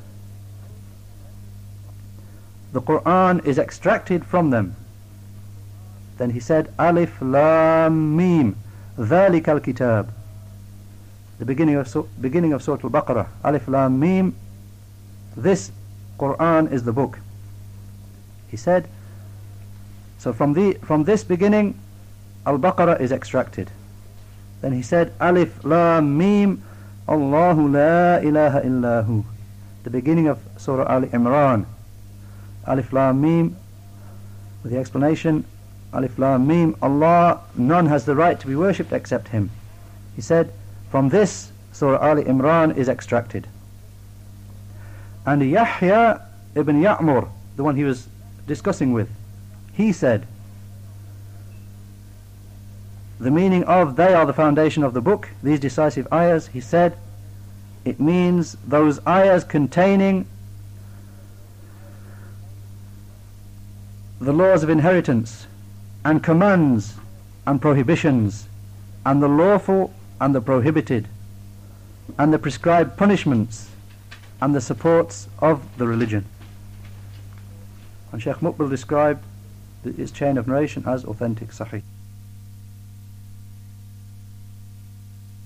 The Quran is extracted from them. Then he said, Alif Lam Mim, ذَلِكَ الْكِتَابِ. The beginning of Surah Al-Baqarah. Alif Lam Mim, this Quran is the book. He said, so from this beginning, Al-Baqarah is extracted. Then he said, Alif Lam Mim, Allahu la ilaha illahu. The beginning of Surah Ali Imran. Alif Lam Mim, with the explanation, Alif Lam Mim, Allah, none has the right to be worshipped except Him. He said, from this Surah Ali Imran is extracted. And Yahya ibn Ya'mur, the one he was discussing with, he said, the meaning of they are the foundation of the book, these decisive ayahs, he said, it means those ayahs containing the laws of inheritance and commands and prohibitions and the lawful and the prohibited and the prescribed punishments and the supports of the religion. And Sheikh Muqbil described its chain of narration as authentic, sahih.